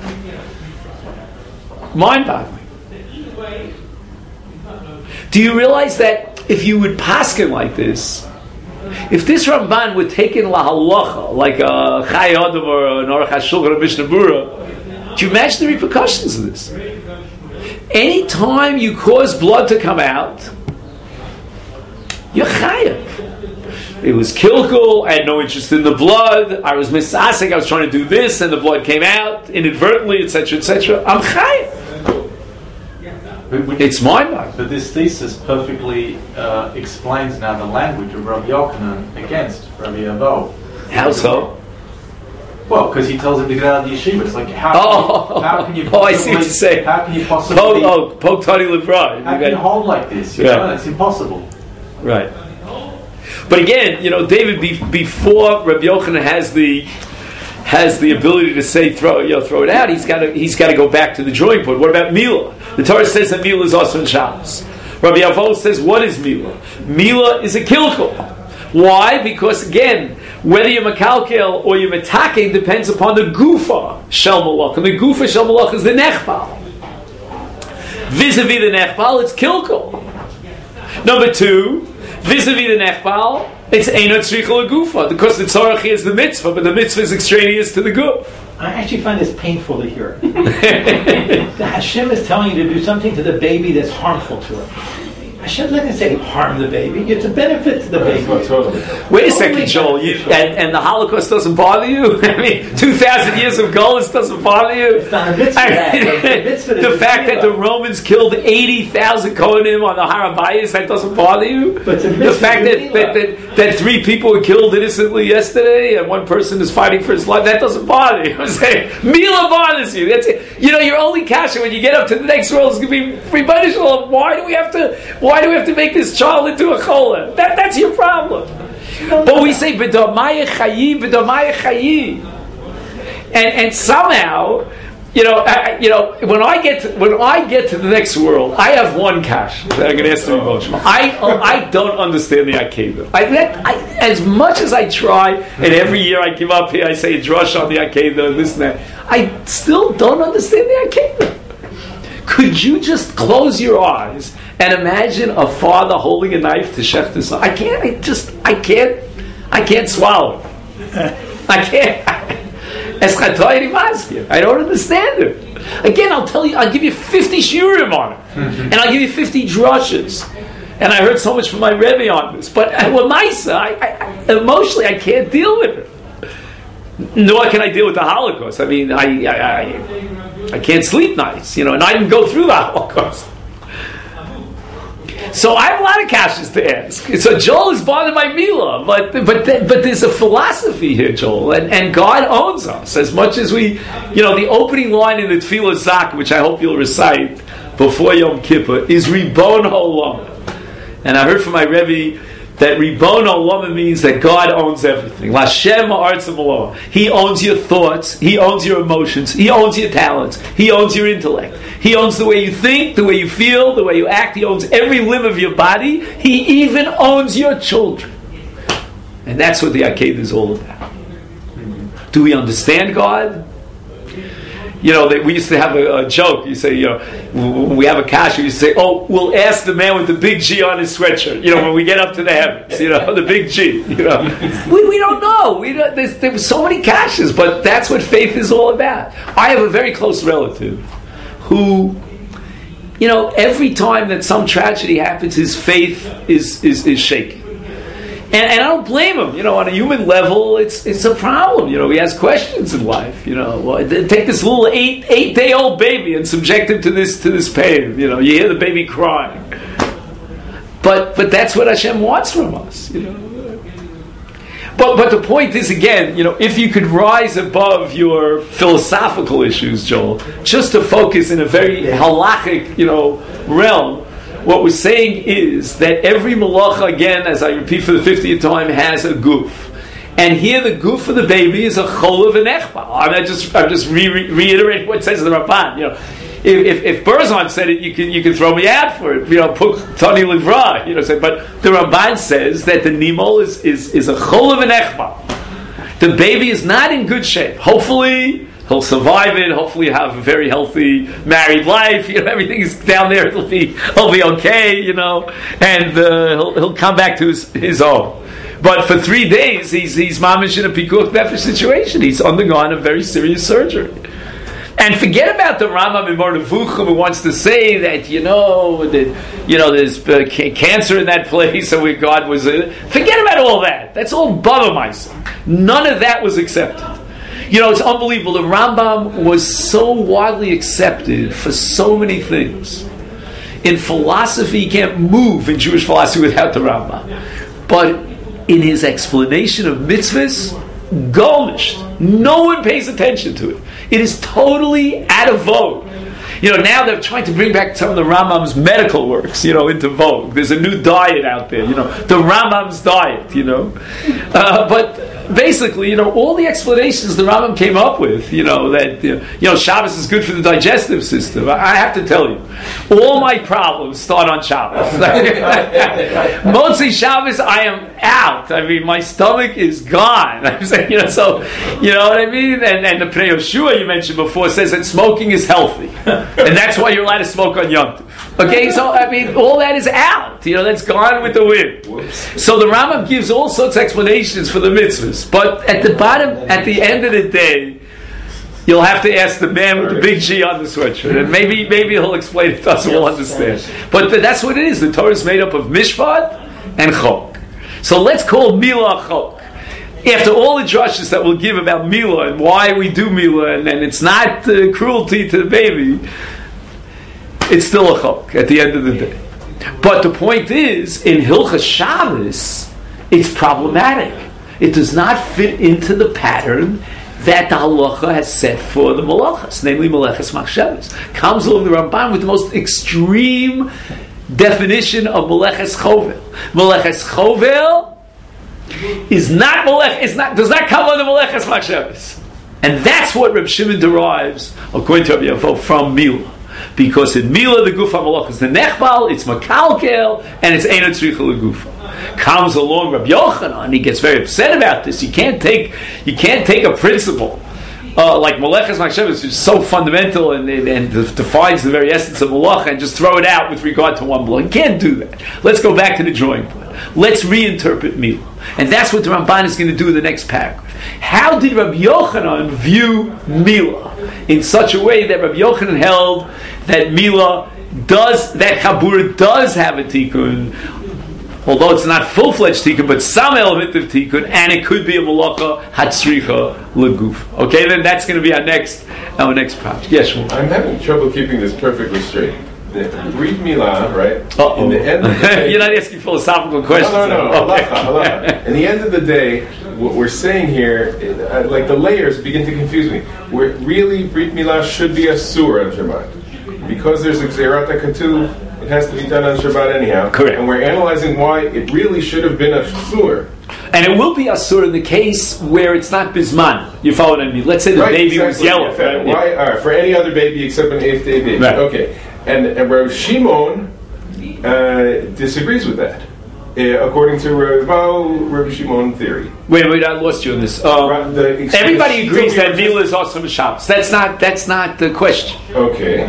Mind-boggling. Do you realize that if you would paskin like this, If this Ramban were taken lahalacha, like a Chai Adam or an Aruch HaShulchan or Mishnah Berurah, do you imagine the repercussions of this? Anytime you cause blood to come out, you're chayav. It was kilkul, I had no interest in the blood, I was misasek, I was trying to do this, and the blood came out inadvertently, etc., etc. I'm chayav. It's my mind. But this thesis perfectly explains now the language of Rabbi Yochanan against Rabbi Avo. How so? Well, because he tells him to get out of the yeshiva. It's like, how can you possibly... Oh, I see what you're saying. How can you possibly... Poke Tony Levra. How can you hold like this? You know, it's impossible. Right. But again, David, before Rabbi Yochanan has the ability to say throw it out, he's got to go back to the drawing board. What about Milah? The Torah says that Milah is also in Shabbos. Rabbi Avo says, what is Milah? Milah is a kilkul. Why? Because again, whether you're makalkel or you're metaking depends upon the gufa shel malach, and the gufa shel malach is the nechbal. Vis-a-vis the nechbal, it's kilkul. Number two, vis-a-vis the nechbal, it's einot tzricha gufa, because the tzarach is the mitzvah, but the mitzvah is extraneous to the guf. I actually find this painful to hear. The Hashem is telling you to do something to the baby that's harmful to it. Hashem doesn't say harm the baby. It's a benefit to the baby. Wait a second, Joel. And the Holocaust doesn't bother you? I mean, 2,000 years of Golos doesn't bother you? It's not a mitzvah. The fact that the Romans killed 80,000 Kohanim on the Har HaBayis, that doesn't bother you? The fact that 3 people were killed innocently yesterday and 1 person is fighting for his life, that doesn't bother you. I'm saying, Mila bothers you. That's it. Your only kasha when you get up to the next world is going to be rebutted. Why do we have to make this child into a chola? That's your problem. But we say b'domaya chayi, and somehow, when I get to the next world, I have one kash that I'm going to ask the emotional. I don't understand the Akedah. As much as I try, and every year I give up here, I say a drush on the Akedah, this and that. I still don't understand the Akedah. Could you just close your eyes and imagine a father holding a knife to shech his son? I can't swallow it. I can't. I don't understand it. Again, I'll give you 50 shiurim on it. And I'll give you 50 drushes. And I heard so much from my Rebbe on this. But with Maisa, emotionally, I can't deal with it. Nor can I deal with the Holocaust. I mean, I can't sleep nights, and I didn't go through the Holocaust. So I have a lot of kashas to ask. So Joel is bothered by Milah, but there's a philosophy here, Joel, and God owns us as much as we, the opening line in the Tefillah Zak, which I hope you'll recite before Yom Kippur, is Ribon Ha'olam. And I heard from my Rebbe that Ribon Olam means that God owns everything. Lashem ha'aretz ha'maloah. He owns your thoughts. He owns your emotions. He owns your talents. He owns your intellect. He owns the way you think, the way you feel, the way you act. He owns every limb of your body. He even owns your children. And that's what the Akedah is all about. Do we understand God? We used to have a joke. You say, when we have a kasha, you say, we'll ask the man with the big G on his sweatshirt. When we get up to the heavens, the big G. We don't know. There's so many kashas, but that's what faith is all about. I have a very close relative who, every time that some tragedy happens, his faith is shaken. And I don't blame him. On a human level, it's a problem. He has questions in life. Take this little 8-day-old baby and subject him to this pain. You hear the baby crying. But that's what Hashem wants from us. But the point is, again, if you could rise above your philosophical issues, Joel, just to focus in a very halachic, realm. What we're saying is that every malacha, again, as I repeat for the 50th time, has a goof. And here the goof of the baby is a cholav and echbal. I'm just reiterating what it says in the Ramban. If Berzon said it, you can throw me out for it. Put Tony Livra. But the Ramban says that the nimol is a cholav and echbal. The baby is not in good shape. Hopefully He'll survive it. Hopefully, have a very healthy married life. Everything is down there. He'll be okay. And he'll come back to his own. But for 3 days, he's mamish in a pikuach nefesh situation. He's undergone a very serious surgery. And forget about the Rambam in Mornevuchim who wants to say that there's cancer in that place, and where God was. Forget about all that. That's all bavamais. None of that was accepted. It's unbelievable. The Rambam was so widely accepted for so many things. In philosophy, you can't move in Jewish philosophy without the Rambam. But in his explanation of mitzvahs, golnish. No one pays attention to it. It is totally out of vogue. Now they're trying to bring back some of the Rambam's medical works, into vogue. There's a new diet out there, the Rambam's diet, But basically, all the explanations the Rambam came up with, that Shabbos is good for the digestive system. I have to tell you, all my problems start on Shabbos. Motzi Shabbos, I am out. I mean, my stomach is gone. I'm saying, so you know what I mean. And the Pnei Yoshua you mentioned before says that smoking is healthy, and that's why you're allowed to smoke on Yom Tov. Okay, so I mean, all that is out. That's gone with the wind. Whoops. So the Rambam gives all sorts of explanations for the mitzvahs, but at the end of the day, you'll have to ask the man with the big G on the sweatshirt, and maybe he'll explain it to us and we'll understand. But that's what it is. The Torah is made up of mishpat and chok. So let's call Milah chok. After all the drushes that we'll give about Milah and why we do Milah, and it's not cruelty to the baby, it's still a chok at the end of the day. But the point is, in Hilchas Shabbos, it's problematic. It does not fit into the pattern that the halacha has set for the malachas, namely malachas machshavos. Comes along the Ramban with the most extreme definition of malachas chovel. Malachas chovel does not come under malachas machshavos, and that's what Reb Shimon derives, according to Rabbi Yafo, from Milah. Because in Milah the gufa malach is the nechbal, it's makalkel, and it's eina tzricha legufa. Comes along Rabbi Yochanan, he gets very upset about this. You can't take a principle like malachas machshavos, which is so fundamental and defines the very essence of malach, and just throw it out with regard to one blow. You can't do that. Let's go back to the drawing board. Let's reinterpret Milah, and that's what the Ramban is going to do in the next paragraph. How did Rabbi Yochanan view Milah in such a way that Rabbi Yochanan held that Milah that Chabura does have a tikkun, although it's not full-fledged tikkun, but some element of tikkun, and it could be a malacha hatzricha leguf. Okay, then that's going to be our next project. Yes, Shmuel. I'm having trouble keeping this perfectly straight. Read Milah, right? Uh-oh. In the end of the day, you're not asking philosophical questions. No. Allah. In the end of the day, what we're saying here, like the layers begin to confuse me. We're really, Brit Milah should be a sur on Shabbat. Because there's a Gzerat HaKatuv, it has to be done on Shabbat anyhow. Correct. And we're analyzing why it really should have been a sur. And it will be asur in the case where it's not bisman. You follow what I mean? Let's say the baby was yellow. Yeah. Why? All right, for any other baby except an 8th day baby. Right. Okay. And Rav Shimon disagrees with that, according to Rav Shimon theory. Wait, I lost you on this. Everybody agrees that Milah is awesome Shabbos. That's not the question. Okay.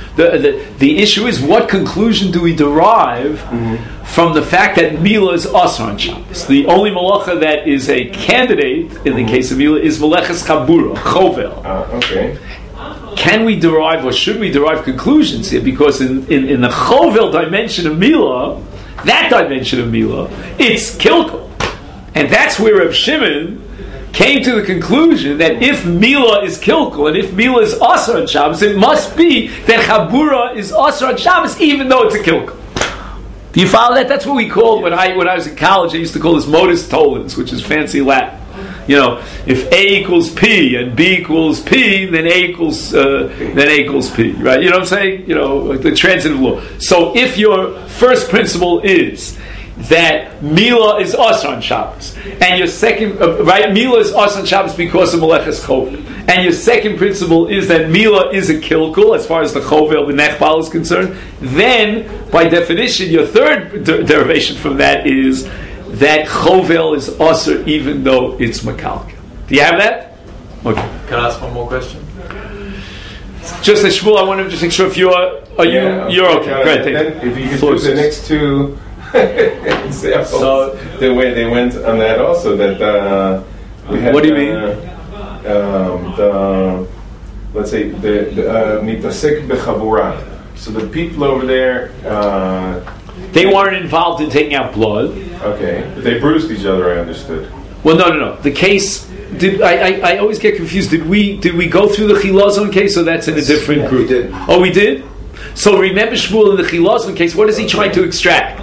The issue is, what conclusion do we derive from the fact that Milah is Asar on Shabbos? The only malacha that is a candidate in the case of Milah is Meleches Chabura, Chovel. Okay. Can we derive, or should we derive conclusions here? Because in the Chovel dimension of Milah, that dimension of Milah, it's Kilkel. And that's where Reb Shimon came to the conclusion that if Milah is Kilkel, and if Milah is Asar on Shabbos, it must be that Chabura is Asar on Shabbos, even though it's a Kilkel. Do you follow that? That's what we called, when I was in college, I used to call this modus tollens, which is fancy Latin. If A equals P and B equals P, then A equals P, right? You know what I'm saying? The transitive law. So if your first principle is that Milah is Asar on Shabbos, and your second, right? Milah is Asar on Shabbos because of Meleches Chovel, and your second principle is that Milah is a kilkul as far as the Chovel, the Nechbal is concerned, then by definition, your third derivation from that is that Chovel is Asar even though it's Makalka. Do you have that? Okay. Can I ask one more question? Just as Shmuel, I want to just make sure if you're okay. Great. Then if you could do the next two examples, so the way they went on that also, that we had. What do you mean? Let's say the mitasek bechavura. So the people over there, they weren't involved in taking out blood. Okay, but they bruised each other. I understood. Well, no. The case. I always get confused. Did we go through the Chilazon case, or that's in a different group? We did. Oh, we did? So remember Shmuel in the Chilazon case, what is he trying to extract?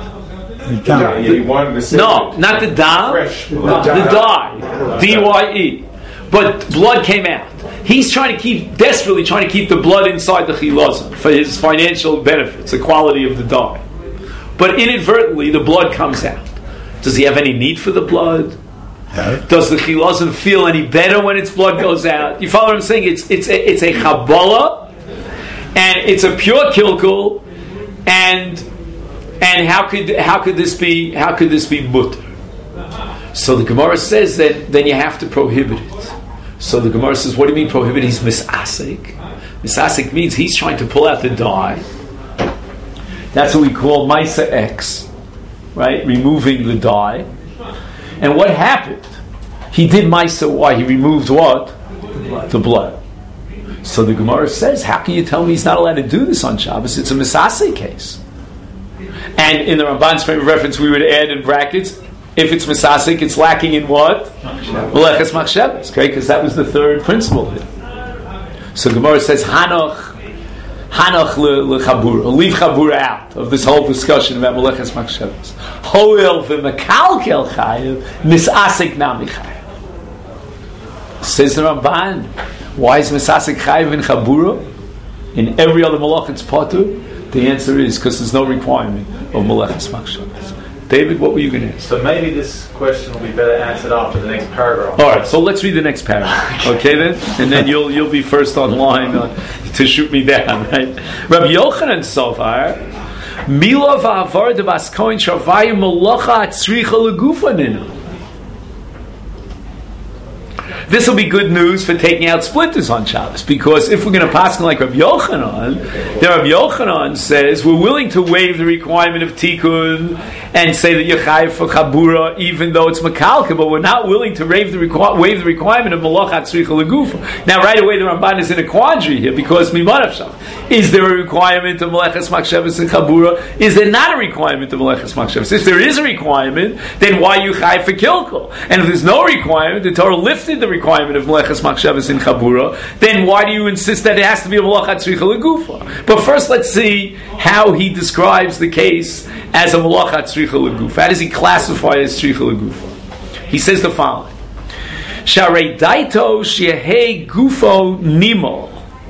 He wanted to say not the dye. Fresh blood. The dye. D-Y-E. But blood came out. He's desperately trying to keep the blood inside the Chilazon for his financial benefits, the quality of the dye. But inadvertently, the blood comes out. Does he have any need for the blood? Does the Chilazon feel any better when its blood goes out? You follow what I'm saying? It's a Chabala, and it's a pure kilkul, and how could this be mutter? So the Gemara says that then you have to prohibit it. So the Gemara says, what do you mean prohibit? He's misasik. Misasik means he's trying to pull out the dye. That's what we call Maisa X, right? Removing the dye. And what happened? He did Maisa. Why? He removed what? The blood. So the Gemara says, how can you tell me he's not allowed to do this on Shabbos? It's a Misaseh case. And in the Ramban's frame of reference, we would add in brackets, if it's Misaseh, it's lacking in what? Meleches Machshavos. Okay, because that was the third principle here. So Gemara says, Hanoch lechabura, leave chabura out of this whole discussion about meleches machshavos. Hoel v'mekalkel chayev misasek nami chayev. Says the Ramban, why is misasek chayev in chabura? In every other malach it's potur. The answer is because there's no requirement of meleches machshavos. David, what were you going to ask? So maybe this question will be better answered after the next paragraph. All right, so let's read the next paragraph, okay then, and then you'll be first online to shoot me down, right? Rabbi Yochanan Sofar, Mila v'avar de baskoin shavayim molocha atzricha legufa ninu. This will be good news for taking out splinters on Shabbos, because if we're going to pass like Rabbi Yochanan, then Rabbi Yochanan says we're willing to waive the requirement of tikkun and say that you're chayiv for chabura, even though it's makalka, but we're not willing to waive the requirement of malach atzricha legufa. Now, right away, the Ramban is in a quandary here, because mimanavshav, is there a requirement of maleches machshavos and chabura? Is there not a requirement of maleches machshavos? If there is a requirement, then why are you chayiv for kilkul? And if there's no requirement, the Torah lifted the requirement of meleches machshavos in chabura, then why do you insist that it has to be a malach atzricha legufa? But first, let's see how he describes the case as a malach atzricha legufa. How does he classify it as tzricha legufa? He says the following: Sharei daito shehei gufo nimo,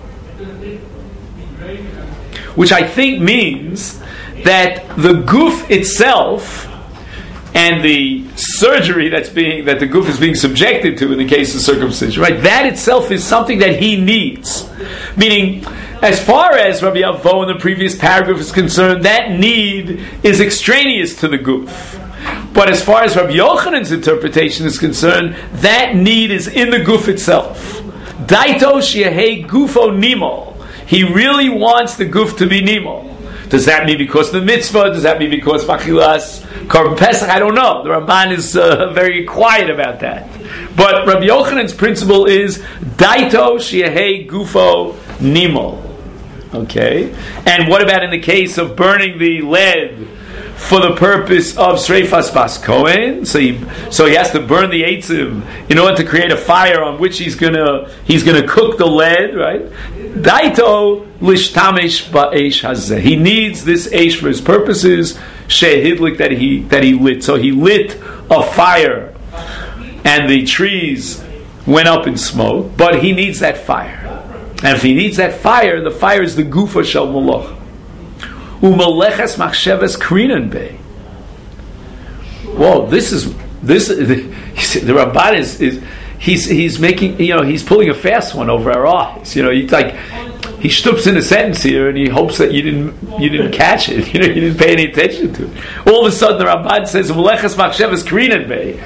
which I think means that the guf itself and the surgery that the guf is being subjected to in the case of circumcision, right? That itself is something that he needs. Meaning, as far as Rabbi Avo in the previous paragraph is concerned, that need is extraneous to the guf. But as far as Rabbi Yochanan's interpretation is concerned, that need is in the guf itself. Daito shehei gufo nimo. He really wants the guf to be nimo. Does that mean because of the mitzvah? Does that mean because machilas korban pesach? I don't know. The Ramban is very quiet about that. But Rabbi Yochanan's principle is daito shehei gufo nimo. Okay, and what about in the case of burning the lead for the purpose of Sreifas Bas Kohen? So he has to burn the eitzim in order to create a fire on which he's gonna cook the lead, right? Daito lishtamish ba'esh hazeh. He needs this eish for his purposes. Shehidlik that he lit. So he lit a fire, and the trees went up in smoke. But he needs that fire, and if he needs that fire, the fire is the gufa shel moloch. Umaleches machshavas krinan bei. Whoa, this is the Ramban is he's making, he's pulling a fast one over our eyes. He stoops in a sentence here and he hopes that you didn't catch it. You didn't pay any attention to it. All of a sudden the Ramban says Umaleches machshavas krinan bei.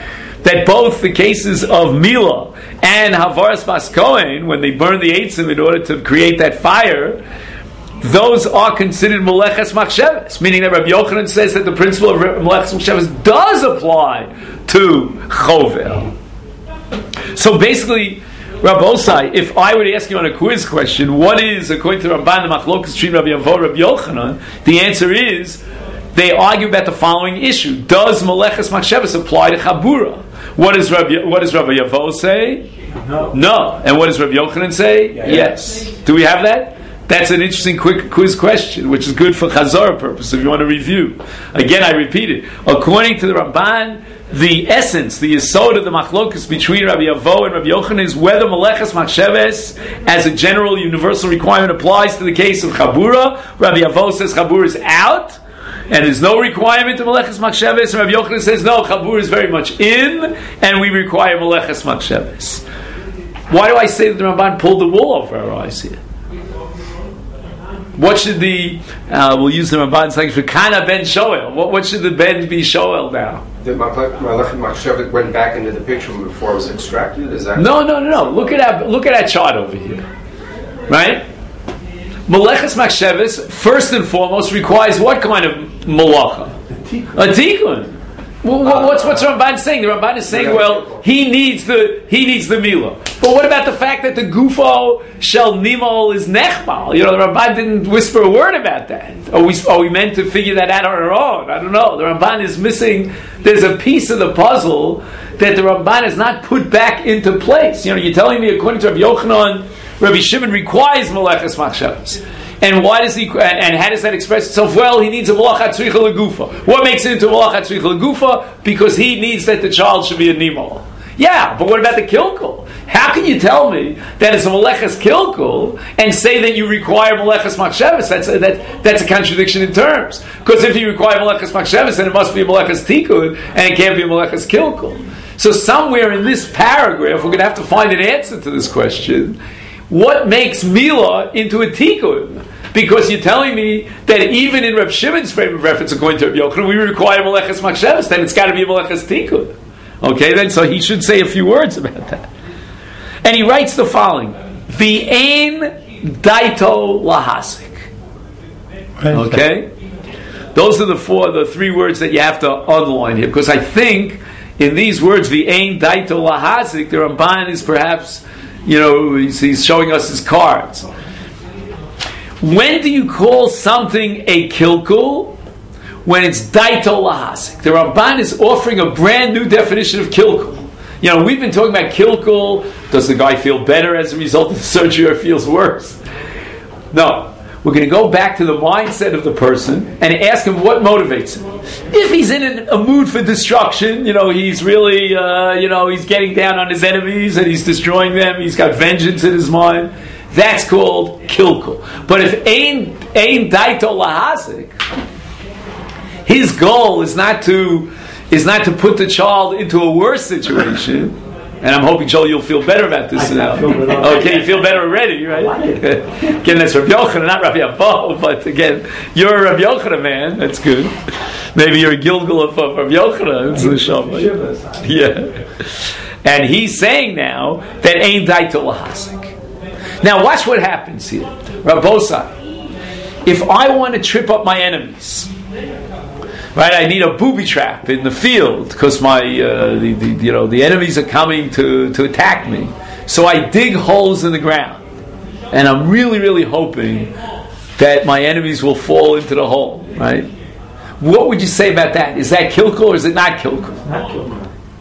that both the cases of Mila and Havaras Bas Kohen, when they burn the eitzim in order to create that fire, those are considered Meleches Machshavas, meaning that Rabbi Yochanan says that the principle of Meleches Machshavas does apply to Chovel. So basically, Rabbi Osai, if I were to ask you on a quiz question, what is, according to Ramban, the Machlokas between Rabbi Yavo and Rabbi Yochanan, the answer is, they argue about the following issue. Does Meleches Machshavas apply to Chabura? What does Rabbi Yavo say? No. And what does Rabbi Yochanan say? Yes. Do we have that? That's an interesting quick quiz question, which is good for Chazorah purpose, if you want to review. Again, I repeat it. According to the Ramban, the essence, the yesod of the machlokas between Rabbi Yavo and Rabbi Yochanan is whether Meleches Machshavas, as a general universal requirement, applies to the case of Chabura. Rabbi Yavo says Chabura is out, and there's no requirement of Meleches Machshavas. And Rabbi Yochanan says, no, Chabura is very much in, and we require Meleches Machshavas. Why do I say that the Ramban pulled the wool over our eyes here? What should we'll use the Ramban's language for Kana ben Shoel. What should the ben be Shoel now? The Meleches Machshavas went back into the picture before it was extracted? Is that No. Look at that chart over here. Right? Meleches Machshavas, first and foremost, requires what kind of malacha? A tikkun. What's Ramban saying? The Ramban is saying, well, he needs the milah. But what about the fact that the gufo shel nimol is nechbal? The Ramban didn't whisper a word about that. Are we meant to figure that out on our own? I don't know. The Ramban is missing. There's a piece of the puzzle that the Ramban has not put back into place. You're telling me, according to Rabbi Yochanan, Rabbi Shimon requires Meleches Machshavas. And why does he? And how does that express itself? Well, he needs a malachat tzricha legufa. What makes it into malachat tzricha legufa? Because he needs that the child should be a nimol. Yeah, but what about the kilkul? How can you tell me that it's a maleches kilkul and say that you require maleches machshavas? That's a contradiction in terms. Because if you require maleches machshavas, then it must be a maleches tikkun, and it can't be a maleches kilkul. So somewhere in this paragraph, we're going to have to find an answer to this question. What makes Mila into a tikkun? Because you're telling me that even in Reb Shimon's frame of reference, according to Reb Yochanan, we require Meleches Machshavas, then it's got to be a Meleches Tikkun. Okay, then, so he should say a few words about that. And he writes the following: V'ein daito lahasik. Okay? Those are the three words that you have to underline here, because I think in these words, V'ein daito lahasik, the Ramban is perhaps, he's showing us his cards. When do you call something a kilkul? When it's daito lahasik. The Ramban is offering a brand new definition of kilkul. We've been talking about kilkul. Does the guy feel better as a result of the surgery or feels worse? No. We're going to go back to the mindset of the person and ask him what motivates him. If he's in a mood for destruction, he's really, he's getting down on his enemies and he's destroying them, he's got vengeance in his mind, that's called kilkul. But if ein daito lahasik, his goal is not to put the child into a worse situation. And I'm hoping, Joel, you'll feel better about this now. Okay, you feel better already, right? Again, that's Rabbi Yochanan, not Rabbi Avo, but again, you're a Rabbi Yochanan man. That's good. Maybe you're a Gilgal of Rabbi Yochanan. It's the Shama. Yeah. And he's saying now that ein daito lahasik. Now, watch what happens here. Rabbosai, if I want to trip up my enemies, right? I need a booby trap in the field because my the enemies are coming to attack me. So I dig holes in the ground, and I'm really, really hoping that my enemies will fall into the hole. Right? What would you say about that? Is that kilkul or is it not kilkul? Not kilkul.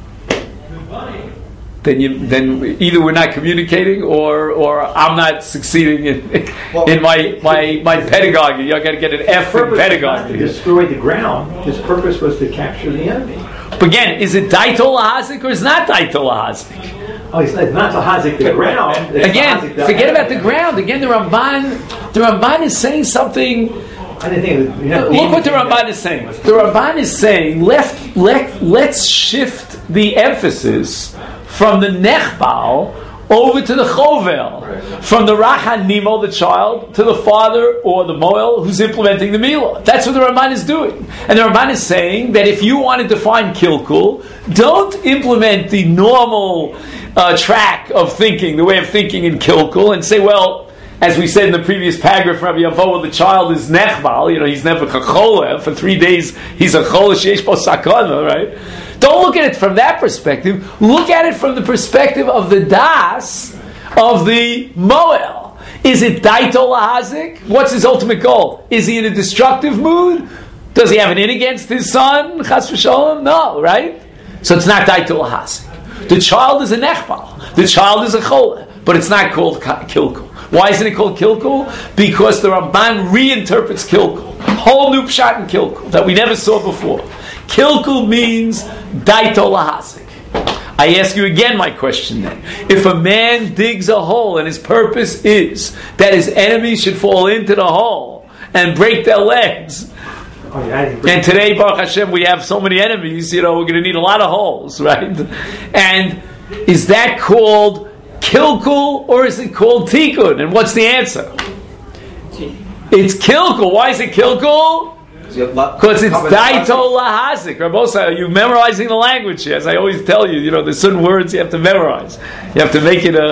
Then either we're not communicating or I'm not succeeding in my pedagogy. You're going to get an F in pedagogy. To destroy the ground. His purpose was to capture the enemy. But again, is it daito lahasik or is not daito lahasik? Oh, it's not lahasik the ground. Again, forget about the ground. Again, the Ramban is saying something. I didn't think look what the Ramban is saying. The Ramban is saying let's shift the emphasis from the nechbal over to the chovel, from the Rachan Nimo, the child, to the father or the Moel who's implementing the Milah. That's what the Ramban is doing. And the Ramban is saying that if you want to define Kilkul, don't implement the normal track of thinking, the way of thinking in Kilkul, and say, well, as we said in the previous paragraph, Rabbi Yavo, the child is nechbal, he's never chacholeh. For 3 days, he's a chol sheyesh bo sakana, right? Don't look at it from that perspective. Look at it from the perspective of the das of the moel. Is it daito lahazik? What's his ultimate goal? Is he in a destructive mood? Does he have an in against his son? Chas v'sholom? No, right? So it's not daito lahazik. The child is a nechbal. The child is a chol, but it's not called kilkul. Why isn't it called Kilkul? Because the Ramban reinterprets Kilkul. Whole new pshat in Kilkul that we never saw before. Kilkul means daito lahazik. I ask you again my question then. If a man digs a hole and his purpose is that his enemies should fall into the hole and break their legs, and today, Baruch Hashem, we have so many enemies, we're going to need a lot of holes, right? And is that called Kilkul or is it called Tikkun? And what's the answer? It's Kilkul. Why is it Kilkul? Because it's Daito Lahazik. Rabosa, are you memorizing the language? As I always tell you, there's certain words you have to memorize. You have to make it,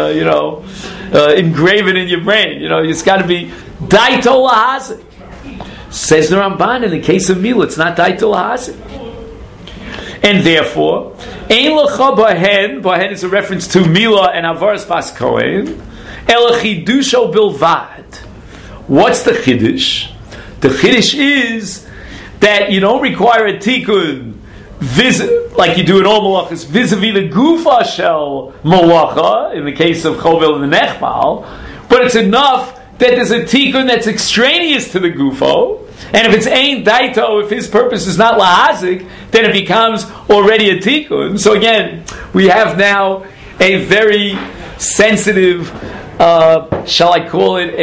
engrave it in your brain. It's got to be Daito Lahazik. Says the Ramban, in the case of Milah, it's not Daito Lahazik. And therefore, Ein Lecha Bahen, Bahen is a reference to Milah and Avaras Bas Kohen, El Chidusho Bilvad. What's the Chiddush? The Chiddush is that you don't require a tikkun like you do in all malachas vis-a-vis the gufa shel malacha in the case of chovel and the nechbal, but it's enough that there's a tikkun that's extraneous to the gufo, and if it's ein daito, if his purpose is not lahazik, then it becomes already a tikkun. So again, we have now a very sensitive, shall I call it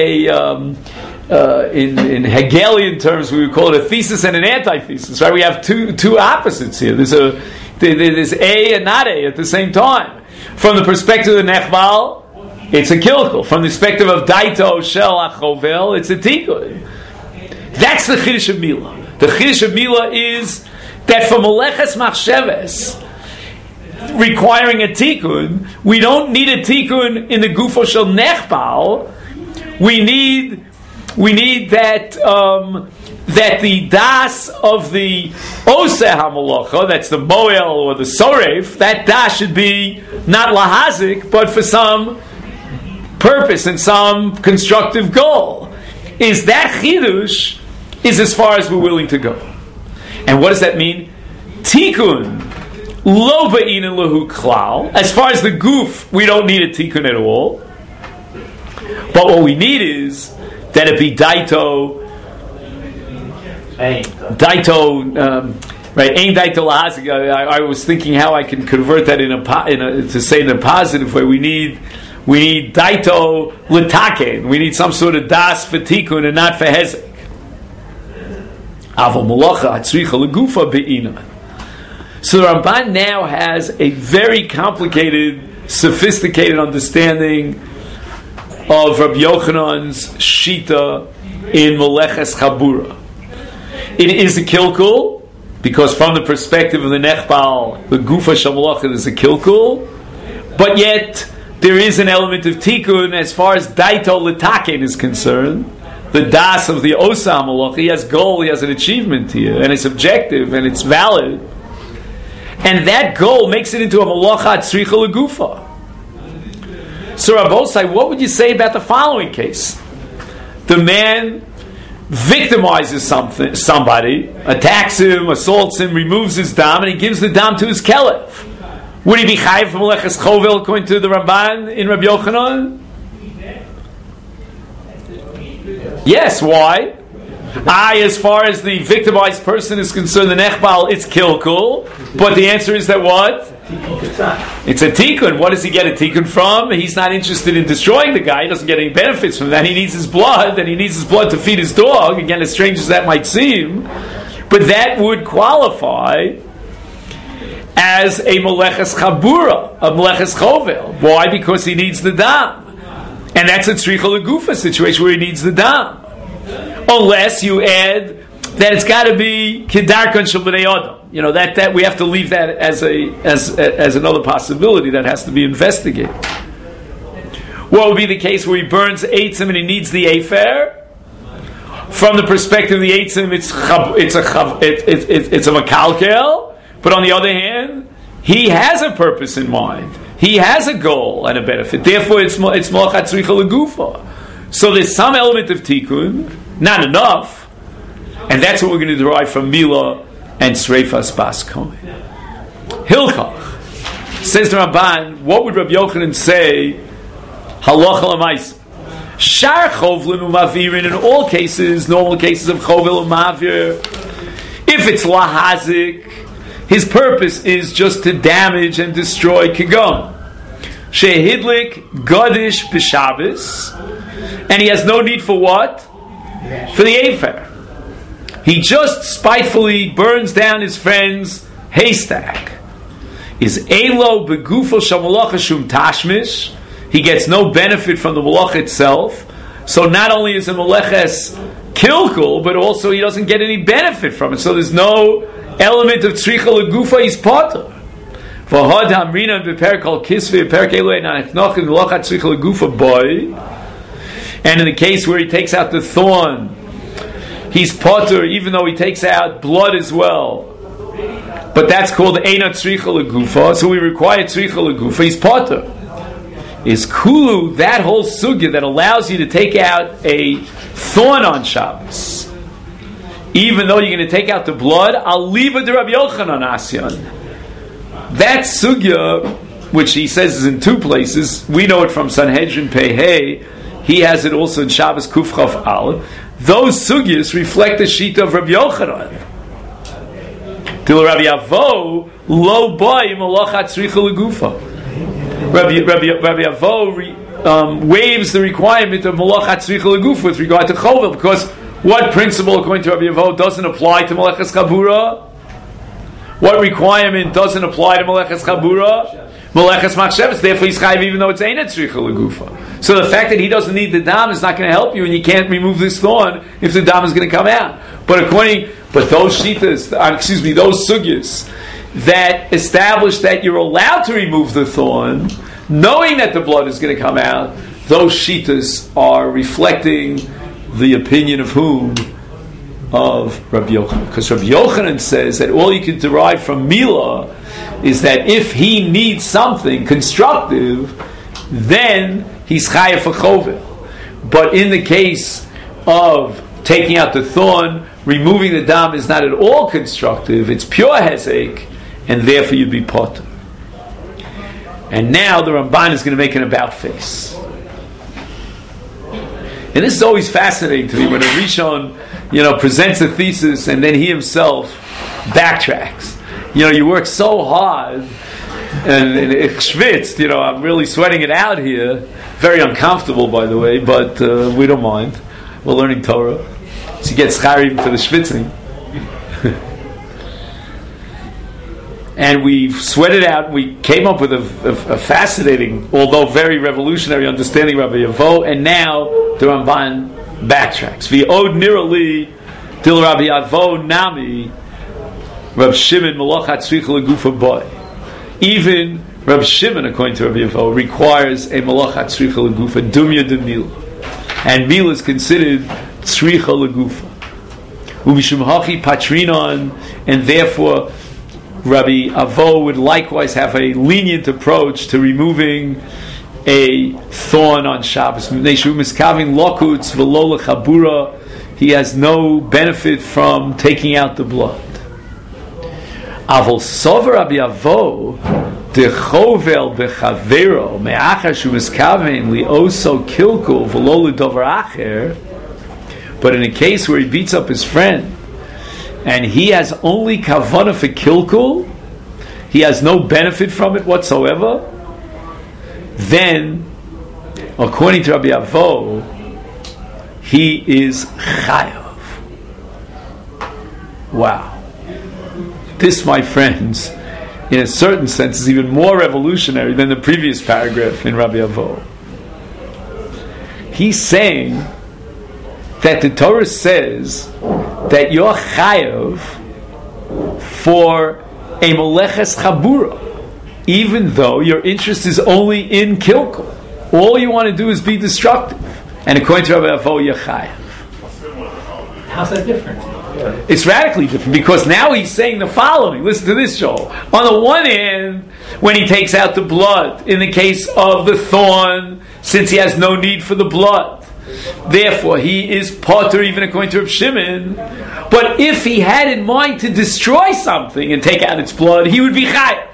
in Hegelian terms, we would call it a thesis and an antithesis, right? We have two opposites here. There's A and not A at the same time. From the perspective of the Nechbal, it's a kilkul. From the perspective of Daito Shel Achovel, it's a tikkun. That's the Chiddush of Milah. The Chiddush of Milah is that for Meleches Machsheves, requiring a tikkun, we don't need a tikkun in the Gufo Shel Nechbal. We need that that the das of the oseh hamalacha, that's the moel or the soref, that das should be not lahazik, but for some purpose and some constructive goal. Is that chidush is as far as we're willing to go. And what does that mean? Tikkun lo ba'inin lahu klal. As far as the goof, we don't need a tikkun at all. But what we need is that it be daito, right? Ein daito lahazik. I was thinking how I can convert that to say in a positive way. We need daito l'taken. We need some sort of das for tikkun and not for hezek. Aval malacha hatzricha legufa be'ina. So the Ramban now has a very complicated, sophisticated understanding of Rabbi Yochanan's shita in Meleches Chabura. It is a kilkul, because from the perspective of the Nechbal, the Gufa Shamalach is a kilkul, but yet there is an element of tikkun as far as Daito L'taken is concerned. The das of the Osa Malach, he has goal, he has an achievement here, and it's objective, and it's valid. And that goal makes it into a Malacha Tzricha L'gufa. So Rabbosai, what would you say about the following case? The man victimizes somebody, attacks him, assaults him, removes his dam, and he gives the dam to his kelev. Would he be chayiv from Meleches Chovel according to the Ramban in Rabbi Yochanan? Yes, why? As far as the victimized person is concerned, the Nechbal, it's kilkul, but the answer is that what? It's a tikkun. What does he get a tikkun from? He's not interested in destroying the guy. He doesn't get any benefits from that. He needs his blood, and he needs his blood to feed his dog. Again, as strange as that might seem, but that would qualify as a Meleches Chabura, a Meleches Chovel. Why? Because he needs the dam. And that's a Tzricha L'Gufa situation where he needs the dam. Unless you add that it's got to be Kedarkan Shel B'nei Adam. That we have to leave that as another possibility that has to be investigated. What would be the case where he burns Eitzim and he needs the Efer? From the perspective of the Eitzim, it's a Makalkel, but on the other hand, he has a purpose in mind. He has a goal and a benefit. Therefore, it's Malachat Tzricha L'Gufa. So there's some element of Tikkun, not enough, and that's what we're going to derive from Milah and Sreifas Bas Kohen. Hilchach says the Ramban, what would Rabbi Yochanan say? Halacha l'maisa. Shar chovlim u'mavirin, in all cases, normal cases of chovil u'mavir, if it's lahazik, his purpose is just to damage and destroy kigon. Shehidlik gadish b'Shabbos, and he has no need for what? For the Efer. He just spitefully burns down his friend's haystack. Is elo begufo shamalacha shum tashmish? He gets no benefit from the malach itself. So not only is it meleches kilkul, but also he doesn't get any benefit from it. So there's no element of tzricha legufa. He's potter. V'had hamrina b'perek al kisvei b'perek eloi nanachnochin v'lachat tzricha legufa boy. And in the case where he takes out the thorn, he's potter, even though he takes out blood as well. But that's called eina tzricha legufa. So we require tzricha legufa. He's potter. Is kulu, that whole sugya that allows you to take out a thorn on Shabbos, even though you're going to take out the blood, I'll leave it to Rabbi Yochanan Asyan. That sugya, which he says is in two places, we know it from Sanhedrin Pehei, he has it also in Shabbos Kufchav Al. Those sugyas reflect the shita of Rabbi Yochanan. Till Rabbi Avo, lo boy malachat tzricha legufa. Rabbi Avo waives the requirement of Malachat Tzricha L'Guf with regard to Chovel, because what principle, according to Rabbi Avo, doesn't apply to Meleches Chabura? What requirement doesn't apply to Meleches Chabura? Meleches Machshavas. Therefore, he's chayiv even though it's Eina Tzricha L'Gufa. So the fact that he doesn't need the dam is not going to help you, and you can't remove this thorn if the dam is going to come out. But those shitas, those sugyas that establish that you're allowed to remove the thorn, knowing that the blood is going to come out, those shitas are reflecting the opinion of whom? Of Rabbi Yochanan. Because Rabbi Yochanan says that all you can derive from Milah is that if he needs something constructive, then he's chayav for chovel. But in the case of taking out the thorn, removing the dam is not at all constructive, it's pure hezek, and therefore you'd be potter. And now the Ramban is going to make an about face. And this is always fascinating to me when a Rishon, presents a thesis and then he himself backtracks. You work so hard and ich schwitzt, I'm really sweating it out here. Very uncomfortable, by the way, but we don't mind. We're learning Torah. So you get schar even for the schwitzing. And we sweated out. We came up with a fascinating, although very revolutionary understanding of Rabbi Avo. And now the Ramban backtracks. V'od nirali til Rabbi Avo nami Rab Shimon malachat tzricha legufa boy. Even Rab Shimon, according to Rabbi Avo, requires a malachat tzricha legufa dumya de mila, and mila is considered tzricha legufa. Umishum hachi patrinon, and therefore Rabbi Avo would likewise have a lenient approach to removing a thorn on Shabbos. He has no benefit from taking out the blood. Avol sover Rabbi Avo dechovel bechavero me'achar shu miskaven lioso kilkul v'lo l'dover acher. But in a case where he beats up his friend and he has only kavanah for kilkul, he has no benefit from it whatsoever, then, according to Rabbi Avo, he is chayav. Wow. This, my friends, in a certain sense, is even more revolutionary than the previous paragraph in Rabbi Avo. He's saying that the Torah says that you're chayav for a moleches chabura, even though your interest is only in kilkul. All you want to do is be destructive. And according to Rabbi Avo, you're chayav. How's that different? It's radically different because now he's saying the following. Listen to this, Joel. On the one hand, when he takes out the blood, in the case of the thorn, since he has no need for the blood, therefore he is potter even according to Rav Shimon. But if he had in mind to destroy something and take out its blood, he would be chayav.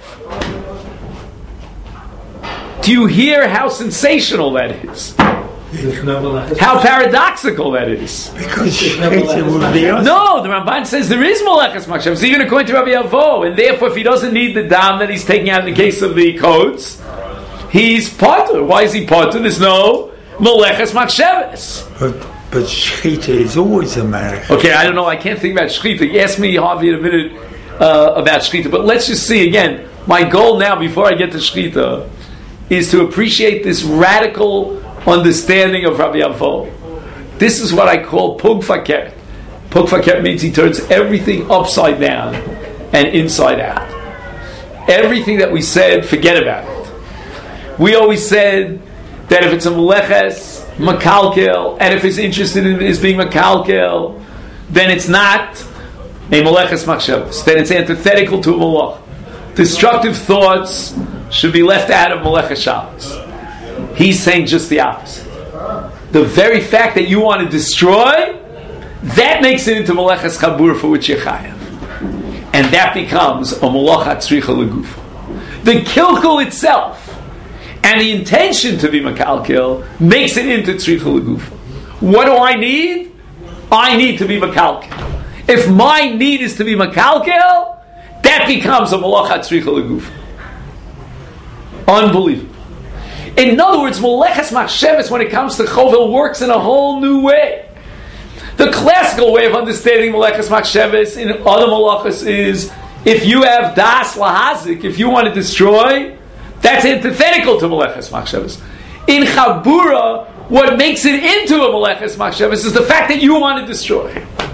Do you hear how sensational that is? How paradoxical that is. Because shchita would be us. No, the Ramban says there is moleches machshavas, even according to Rabbi Avo, and therefore if he doesn't need the dam that he's taking out in the case of the coats, he's potter. Why is he potter? There's no moleches machshavas. But shchita is always a matter. Okay, I don't know, I can't think about shchita. You asked me, Harvey, in a minute about shchita, but let's just see again. My goal now, before I get to shchita, is to appreciate this radical understanding of Rabbi Avo. This is what I call pug fakert. Pug fakert means he turns everything upside down and inside out. Everything that we said, forget about it. We always said that if it's a meleches, makalkel, and if he's interested in his being makalkel, then it's not a meleches machshavas. Then it's antithetical to a malach. Destructive thoughts should be left out of meleches Shabbos. He's saying just the opposite. The very fact that you want to destroy, that makes it into meleches chabur for which you're chayav. And that becomes a malacha tzricha legufa. The kilkul itself and the intention to be makalkel makes it into tzricha legufa. What do I need? I need to be makalkel. If my need is to be makalkel, that becomes a malacha tzricha legufa. Unbelievable. In other words, moleches machshavas, when it comes to chovel, works in a whole new way. The classical way of understanding moleches machshavas in other malachas is, if you have das lahazik, if you want to destroy, that's antithetical to moleches machshavas. In chabura, what makes it into a moleches machshavas is the fact that you want to destroy.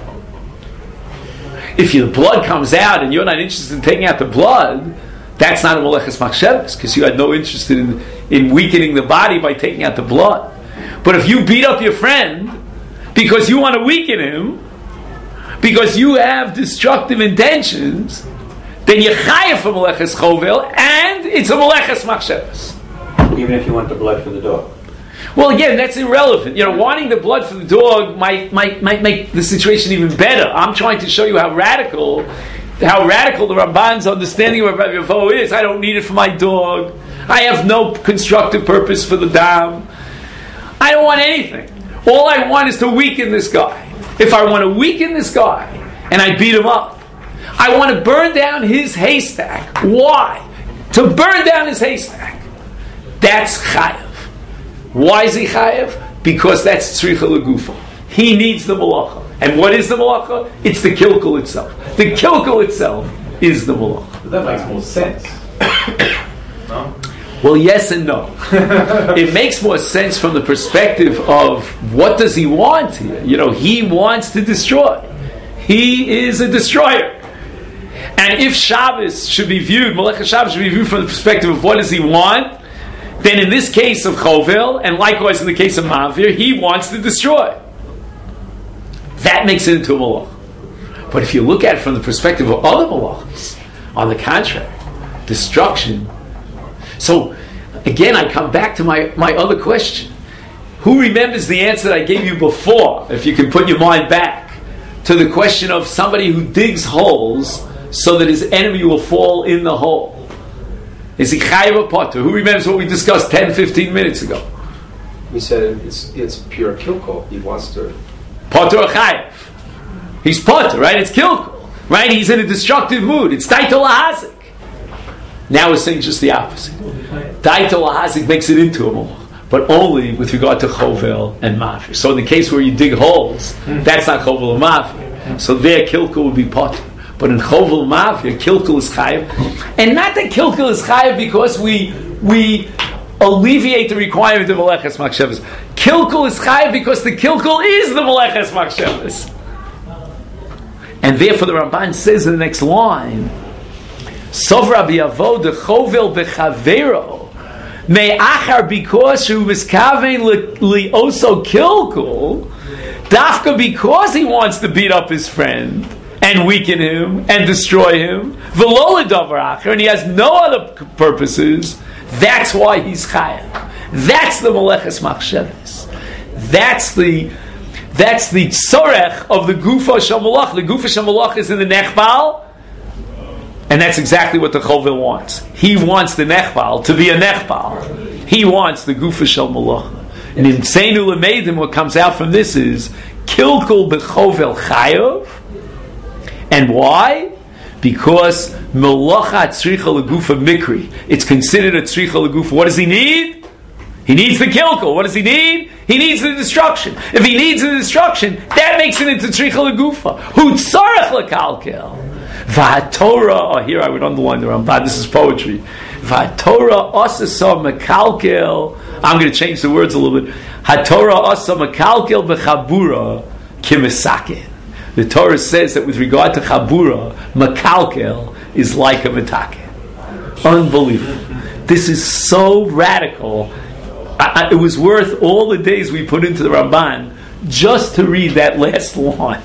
If your blood comes out and you're not interested in taking out the blood, that's not a moleches machshavas, because you had no interest in weakening the body by taking out the blood. But if you beat up your friend because you want to weaken him, because you have destructive intentions, then you're chayav for moleches chovel, and it's a moleches machshavas. Even if you want the blood for the dog. Well, again, that's irrelevant. Wanting the blood for the dog might make the situation even better. I'm trying to show you how radical the Ramban's understanding of Rabbi Avo is. I don't need it for my dog. I have no constructive purpose for the dam. I don't want anything. All I want is to weaken this guy. If I want to weaken this guy and I beat him up, I want to burn down his haystack. Why? To burn down his haystack. That's chayav. Why is he chayav? Because that's tzricha legufa. He needs the malacha. And what is the malacha? It's the kilkul itself. The kilkul itself is the malacha. But that makes more sense. No? Well, yes and no. It makes more sense from the perspective of what does he want here? He wants to destroy. He is a destroyer. And if Shabbos should be viewed, Malachas Shabbos should be viewed from the perspective of what does he want, then in this case of Chovel, and likewise in the case of Mavir, he wants to destroy. That makes it into a malach. But if you look at it from the perspective of other malachas, on the contrary, destruction. So, again, I come back to my other question. Who remembers the answer that I gave you before, if you can put your mind back, to the question of somebody who digs holes so that his enemy will fall in the hole? Is he chayav or potter? Who remembers what we discussed 10-15 minutes ago? We said it's pure kilkul. He wants to... Potter or chayav? He's potter, right? It's kilkul, right? He's in a destructive mood. It's daito lahazik. Now we're saying just the opposite. Daito lahazik makes it into a malach, but only with regard to chovel and mafir. So in the case where you dig holes, that's not chovel or mafir. So there kilkul would be potter. But in Chovel Mafia, Kilkul is Chayav. And not that Kilkul is Chayav because we alleviate the requirement of Meleches Machshavas. Kilkul is Chayav because the Kilkul is the Meleches Machshavas. And therefore the Ramban says in the next line, Sov Rabbi Avo de Chovel bechavero me'achar because he was kavein li also kilkul dafka because he wants to beat up his friend and weaken him and destroy him v'lo ledavar acher, and he has no other purposes. That's why he's chayav. That's the Meleches Machshavas. That's the tzorech of the Gufa Shamalach. The Gufa Shamalach is in the Nechbal. And that's exactly what the Chovel wants. He wants the Nechbal to be a Nechbal. He wants the Gufa Shel Malacha. And in Tzeinu L'Meidim, what comes out from this is Kilkul B'Chovel Chayav. And why? Because Malacha Tzricha L'Gufa Mikri. It's considered a Tzricha L'Gufa. What does he need? He needs the Kilkul. What does he need? He needs the destruction. If he needs the destruction, that makes it into Tzricha L'Gufa. Hu Tzarech L'Kalkel. V'hatorah, here I would underline the Ramban, this is poetry. V'hatorah asasa mekalkel, I'm going to change the words a little bit. Hatorah asa mekalkel v'chabura kimisakin. The Torah says that with regard to chabura, mekalkel is like a metaken. Unbelievable. This is so radical. It was worth all the days we put into the Ramban just to read that last line.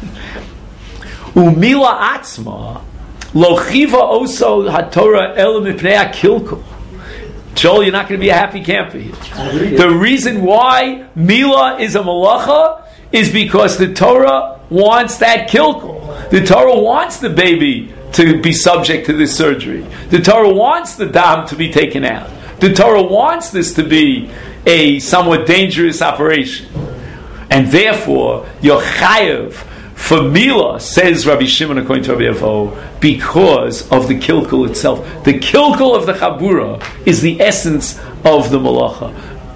Umila atzma lo chiva oso haTorah el mipnei kilkul. Joel, you're not going to be a happy camper here. The reason why Mila is a malacha is because the Torah wants that kilkul. The Torah wants the baby to be subject to this surgery. The Torah wants the dam to be taken out. The Torah wants this to be a somewhat dangerous operation. And therefore, you're chayav for Mila, says Rabbi Shimon according to Rabbi Avo, because of the kilkul itself. The kilkul of the chabura is the essence of the malacha.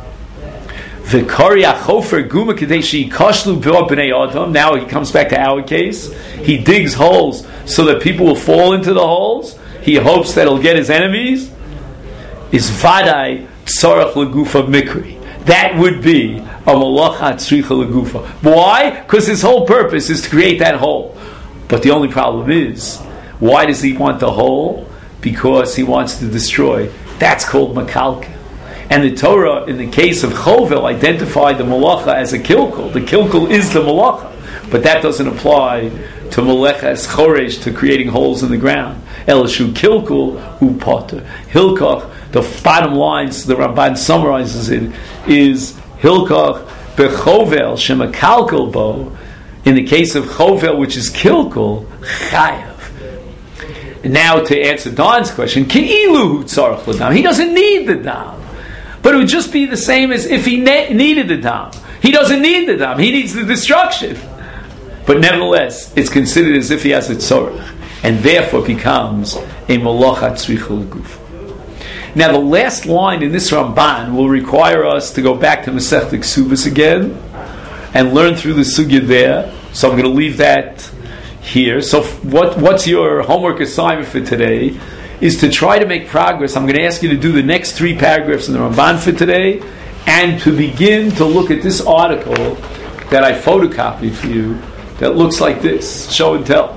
Now he comes back to our case. He digs holes so that people will fall into the holes. He hopes that he'll get his enemies. Is vadai tzarech legufa mikri. That would be a malacha tzricha legufa. Why? Because his whole purpose is to create that hole. But the only problem is, why does he want the hole? Because he wants to destroy. That's called makalka. And the Torah, in the case of Chovel, identified the malacha as a kilkul. The kilkul is the malacha. But that doesn't apply to malacha as choresh, to creating holes in the ground. Elishu kilkul upata. Hilkach, the bottom lines, the Ramban summarizes it, is Hilkach bechovel shemakalkel bo. In the case of Chovel, which is kilkul, chayav. And now to answer Don's question, ki'ilu hu tzarech l'dam. He doesn't need the dam. But it would just be the same as if he needed the dam. He doesn't need the dam. He needs the destruction. But nevertheless, it's considered as if he has a tzorech, and therefore becomes a malacha tzricha l'guf. Now, the last line in this Ramban will require us to go back to Masechta Ksubos again and learn through the sugya there. So I'm going to leave that here. So what's your homework assignment for today? Is to try to make progress. I'm going to ask you to do the next 3 paragraphs in the Ramban for today, and to begin to look at this article that I photocopied for you that looks like this. Show and tell.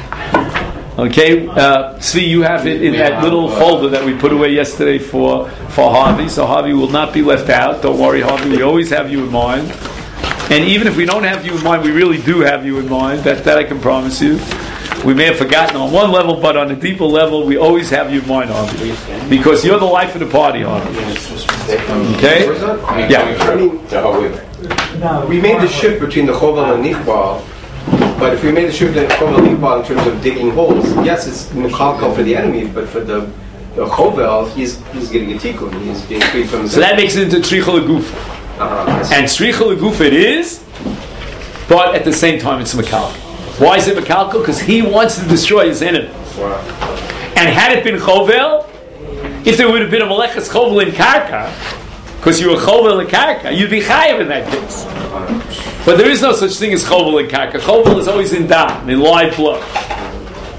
Okay, Tzvi, you have it in that little folder that we put away yesterday for Harvey. So Harvey will not be left out. Don't worry, Harvey. We always have you in mind. And even if we don't have you in mind, we really do have you in mind. That I can promise you. We may have forgotten on one level, but on a deeper level, we always have you in mind, Harvey. Because you're the life of the party, Harvey. Okay? Yeah. We made the shift between the Chovel and Nichbal, but if we made the shift between Chovel and Nichbal in terms of digging holes, yes, it's Mechalkel for the enemy, but for the Chovel, he's getting a tikkun. He's being freed from the... So that makes it into Tzricha l'guf. And Tzricha l'guf it is, but at the same time it's Mekalkel. Why is it Mekalkel? Because he wants to destroy his enemy. Wow. And had it been Chovel, if there would have been a Meleches Chovel in Karka, because you were Chovel in Karka, you'd be Chayav in that case. But there is no such thing as Chovel in Karka. Chovel is always in Dam, in live blood.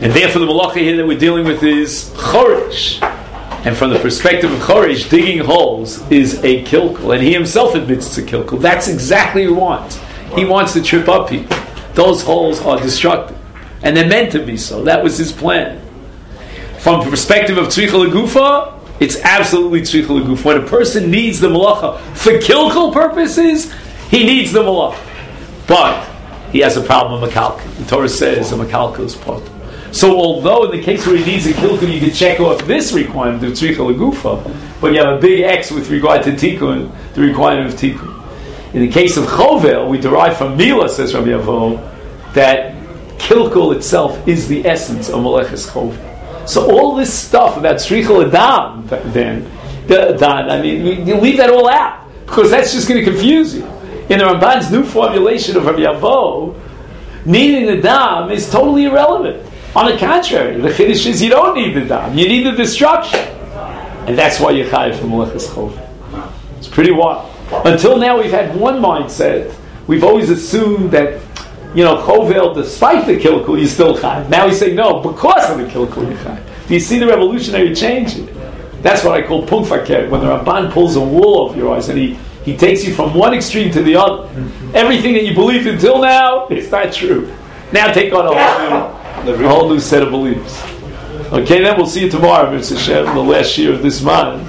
And therefore the malacha here that we're dealing with is chorish. And from the perspective of chorish, digging holes is a kilkel. And he himself admits it's a kilkel. That's exactly what he wants. He wants to trip up people. Those holes are destructive. And they're meant to be so. That was his plan. From the perspective of tzricha legufa, it's absolutely tzricha legufa. When a person needs the malacha for kilkel purposes, he needs the malacha. But he has a problem with makalka. The Torah says a makalka is part. So although in the case where he needs a kilkel, you can check off this requirement of tzricha legufa, but you have a big X with regard to tikkun, the requirement of tikkun. In the case of chovel, we derive from Mila, says Rabbi Avo, that kilkel itself is the essence of maleches chovel. So all this stuff about tzricha l'dam, then, you leave that all out, because that's just going to confuse you. In the Ramban's new formulation of Rabbi Avo, needing the dam is totally irrelevant. On the contrary, the chiddush is you don't need the dam, you need the destruction. And that's why you're chayav from maleches chovel. It's pretty wild. Until now we've had one mindset. We've always assumed that, chovel, despite the kilkul, you still chayav. Now we say no, because of the kilkul, you chayav. Do you see the revolutionary change here? That's what I call punkt fakir, when the Ramban pulls a wool over your eyes and he takes you from one extreme to the other. Everything that you believed until now is not true. Now take on a whole new set of beliefs. Okay, then we'll see you tomorrow, Mr. Shem, the last year of this month.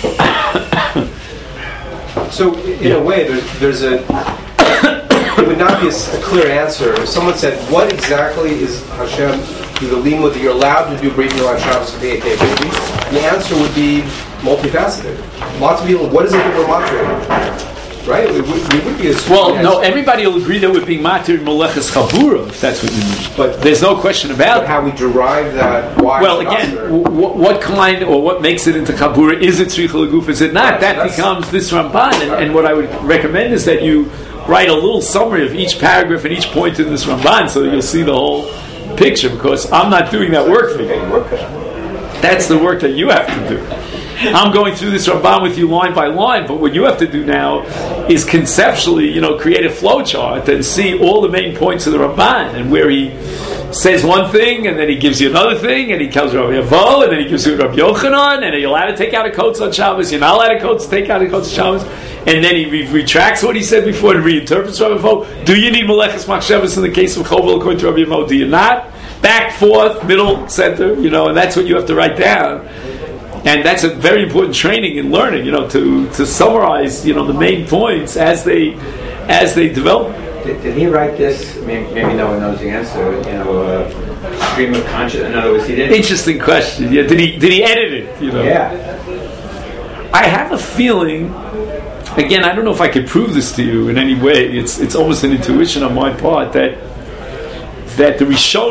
So, in a way, there's a. It would not be a clear answer if someone said, "What exactly is Hashem the limud that you're allowed to do Brit Milah on Shabbos with the 8-day baby?" The answer would be multifaceted. Lots of people. What is it that we're monitoring? Right? We would be as no. Everybody will agree that we're being matir meleches chabura, if that's what you mean. But there's no question about it. How we derive that. Well, again, what kind or what makes it into chabura? Is it tzricha leguf? Is it not? That becomes this Ramban. And what I would recommend is that you write a little summary of each paragraph and each point in this Ramban, so that you'll see the whole picture. Because I'm not doing that work for you. That's the work that you have to do. I'm going through this Ramban with you line by line, but what you have to do now is conceptually, create a flow chart and see all the main points of the Ramban and where he says one thing and then he gives you another thing and he tells Rabbi Avo and then he gives you Rabbi Yochanan and you're allowed to take out a coat on Shabbos, you're not allowed to take out a coat on Shabbos, and then he retracts what he said before and reinterprets Rabbi Avo. Do you need Meleches Machshavos in the case of Chovel according to Rabbi Avo? Do you not? Back, forth, middle, center, and that's what you have to write down. And that's a very important training in learning, to summarize, the main points as they develop. Did he write this? Maybe no one knows the answer. Stream of consciousness. In other words, he didn't. Interesting question. Yeah. Did he edit it? Yeah. I have a feeling. Again, I don't know if I could prove this to you in any way. It's almost an intuition on my part that the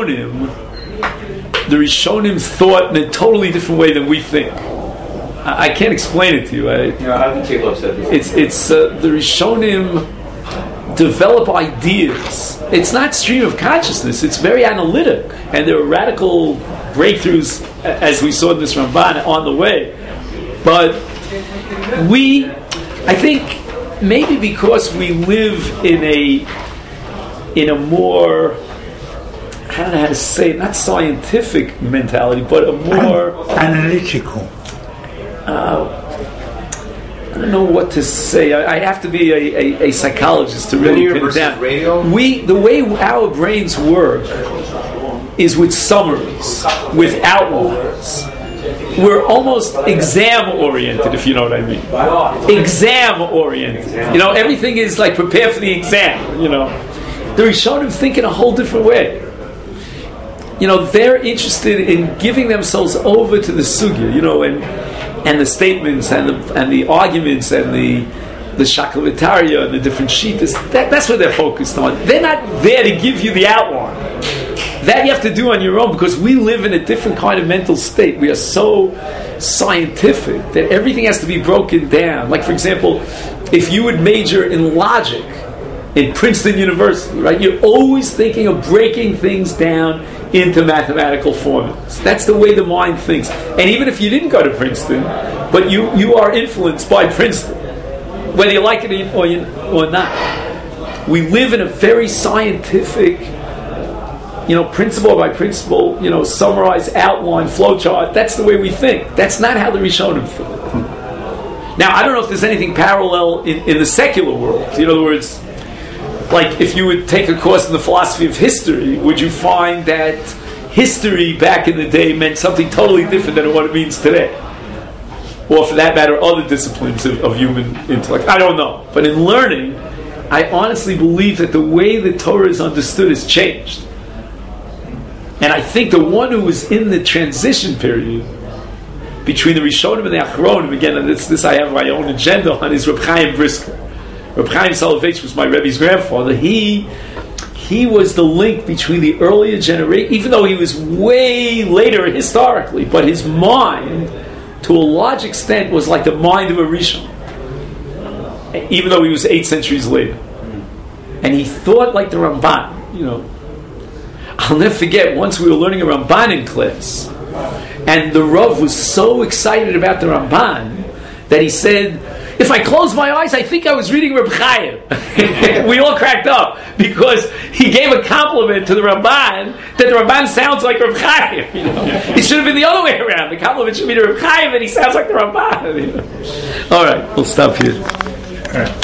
Rishonim thought in a totally different way than we think. I can't explain it to you. It's the Rishonim develop ideas. It's not stream of consciousness. It's very analytic, and there are radical breakthroughs, as we saw in this Ramban, on the way. But I think, maybe because we live in a more, I don't know how to say it, not scientific mentality, but a more analytical. I don't know what to say. I have to be a psychologist to really pin it down. The way our brains work is with summaries, with outlines. We're almost exam-oriented, if you know what I mean. Exam-oriented. Everything is like prepare for the exam, The Rishonim think in a whole different way. They're interested in giving themselves over to the sugya, and the statements and the arguments and the shaklavitaria and the different shitas. That's what they're focused on. They're not there to give you the outline. That you have to do on your own, because we live in a different kind of mental state. We are so scientific that everything has to be broken down. Like, for example, if you would major in logic in Princeton University, right? You're always thinking of breaking things down into mathematical formulas. That's the way the mind thinks. And even if you didn't go to Princeton, but you are influenced by Princeton, whether you like it or not. We live in a very scientific principle by principle, summarize, outline, flowchart. That's the way we think. That's not how the Rishonim think. Now, I don't know if there's anything parallel in the secular world. In other words, like if you would take a course in the philosophy of history, would you find that history back in the day meant something totally different than what it means today? Or for that matter, other disciplines of human intellect. I don't know. But in learning, I honestly believe that the way the Torah is understood has changed. And I think the one who was in the transition period between the Rishonim and the Achronim, again, and this I have my own agenda on, is Reb Chaim Brisker. Reb Chaim Soloveitch was my Rebbe's grandfather. He was the link between the earlier generation, even though he was way later historically, but his mind, to a large extent, was like the mind of a Rishon, even though he was 8 centuries later. And he thought like the Ramban, I'll never forget, once we were learning a Ramban in class, and the Rav was so excited about the Ramban that he said, if I close my eyes, I think I was reading Reb Chaim. We all cracked up because he gave a compliment to the Ramban that the Ramban sounds like Reb Chaim. It should have been the other way around. The compliment should be to Reb Chaim and he sounds like the Ramban. All right, we'll stop here. All right.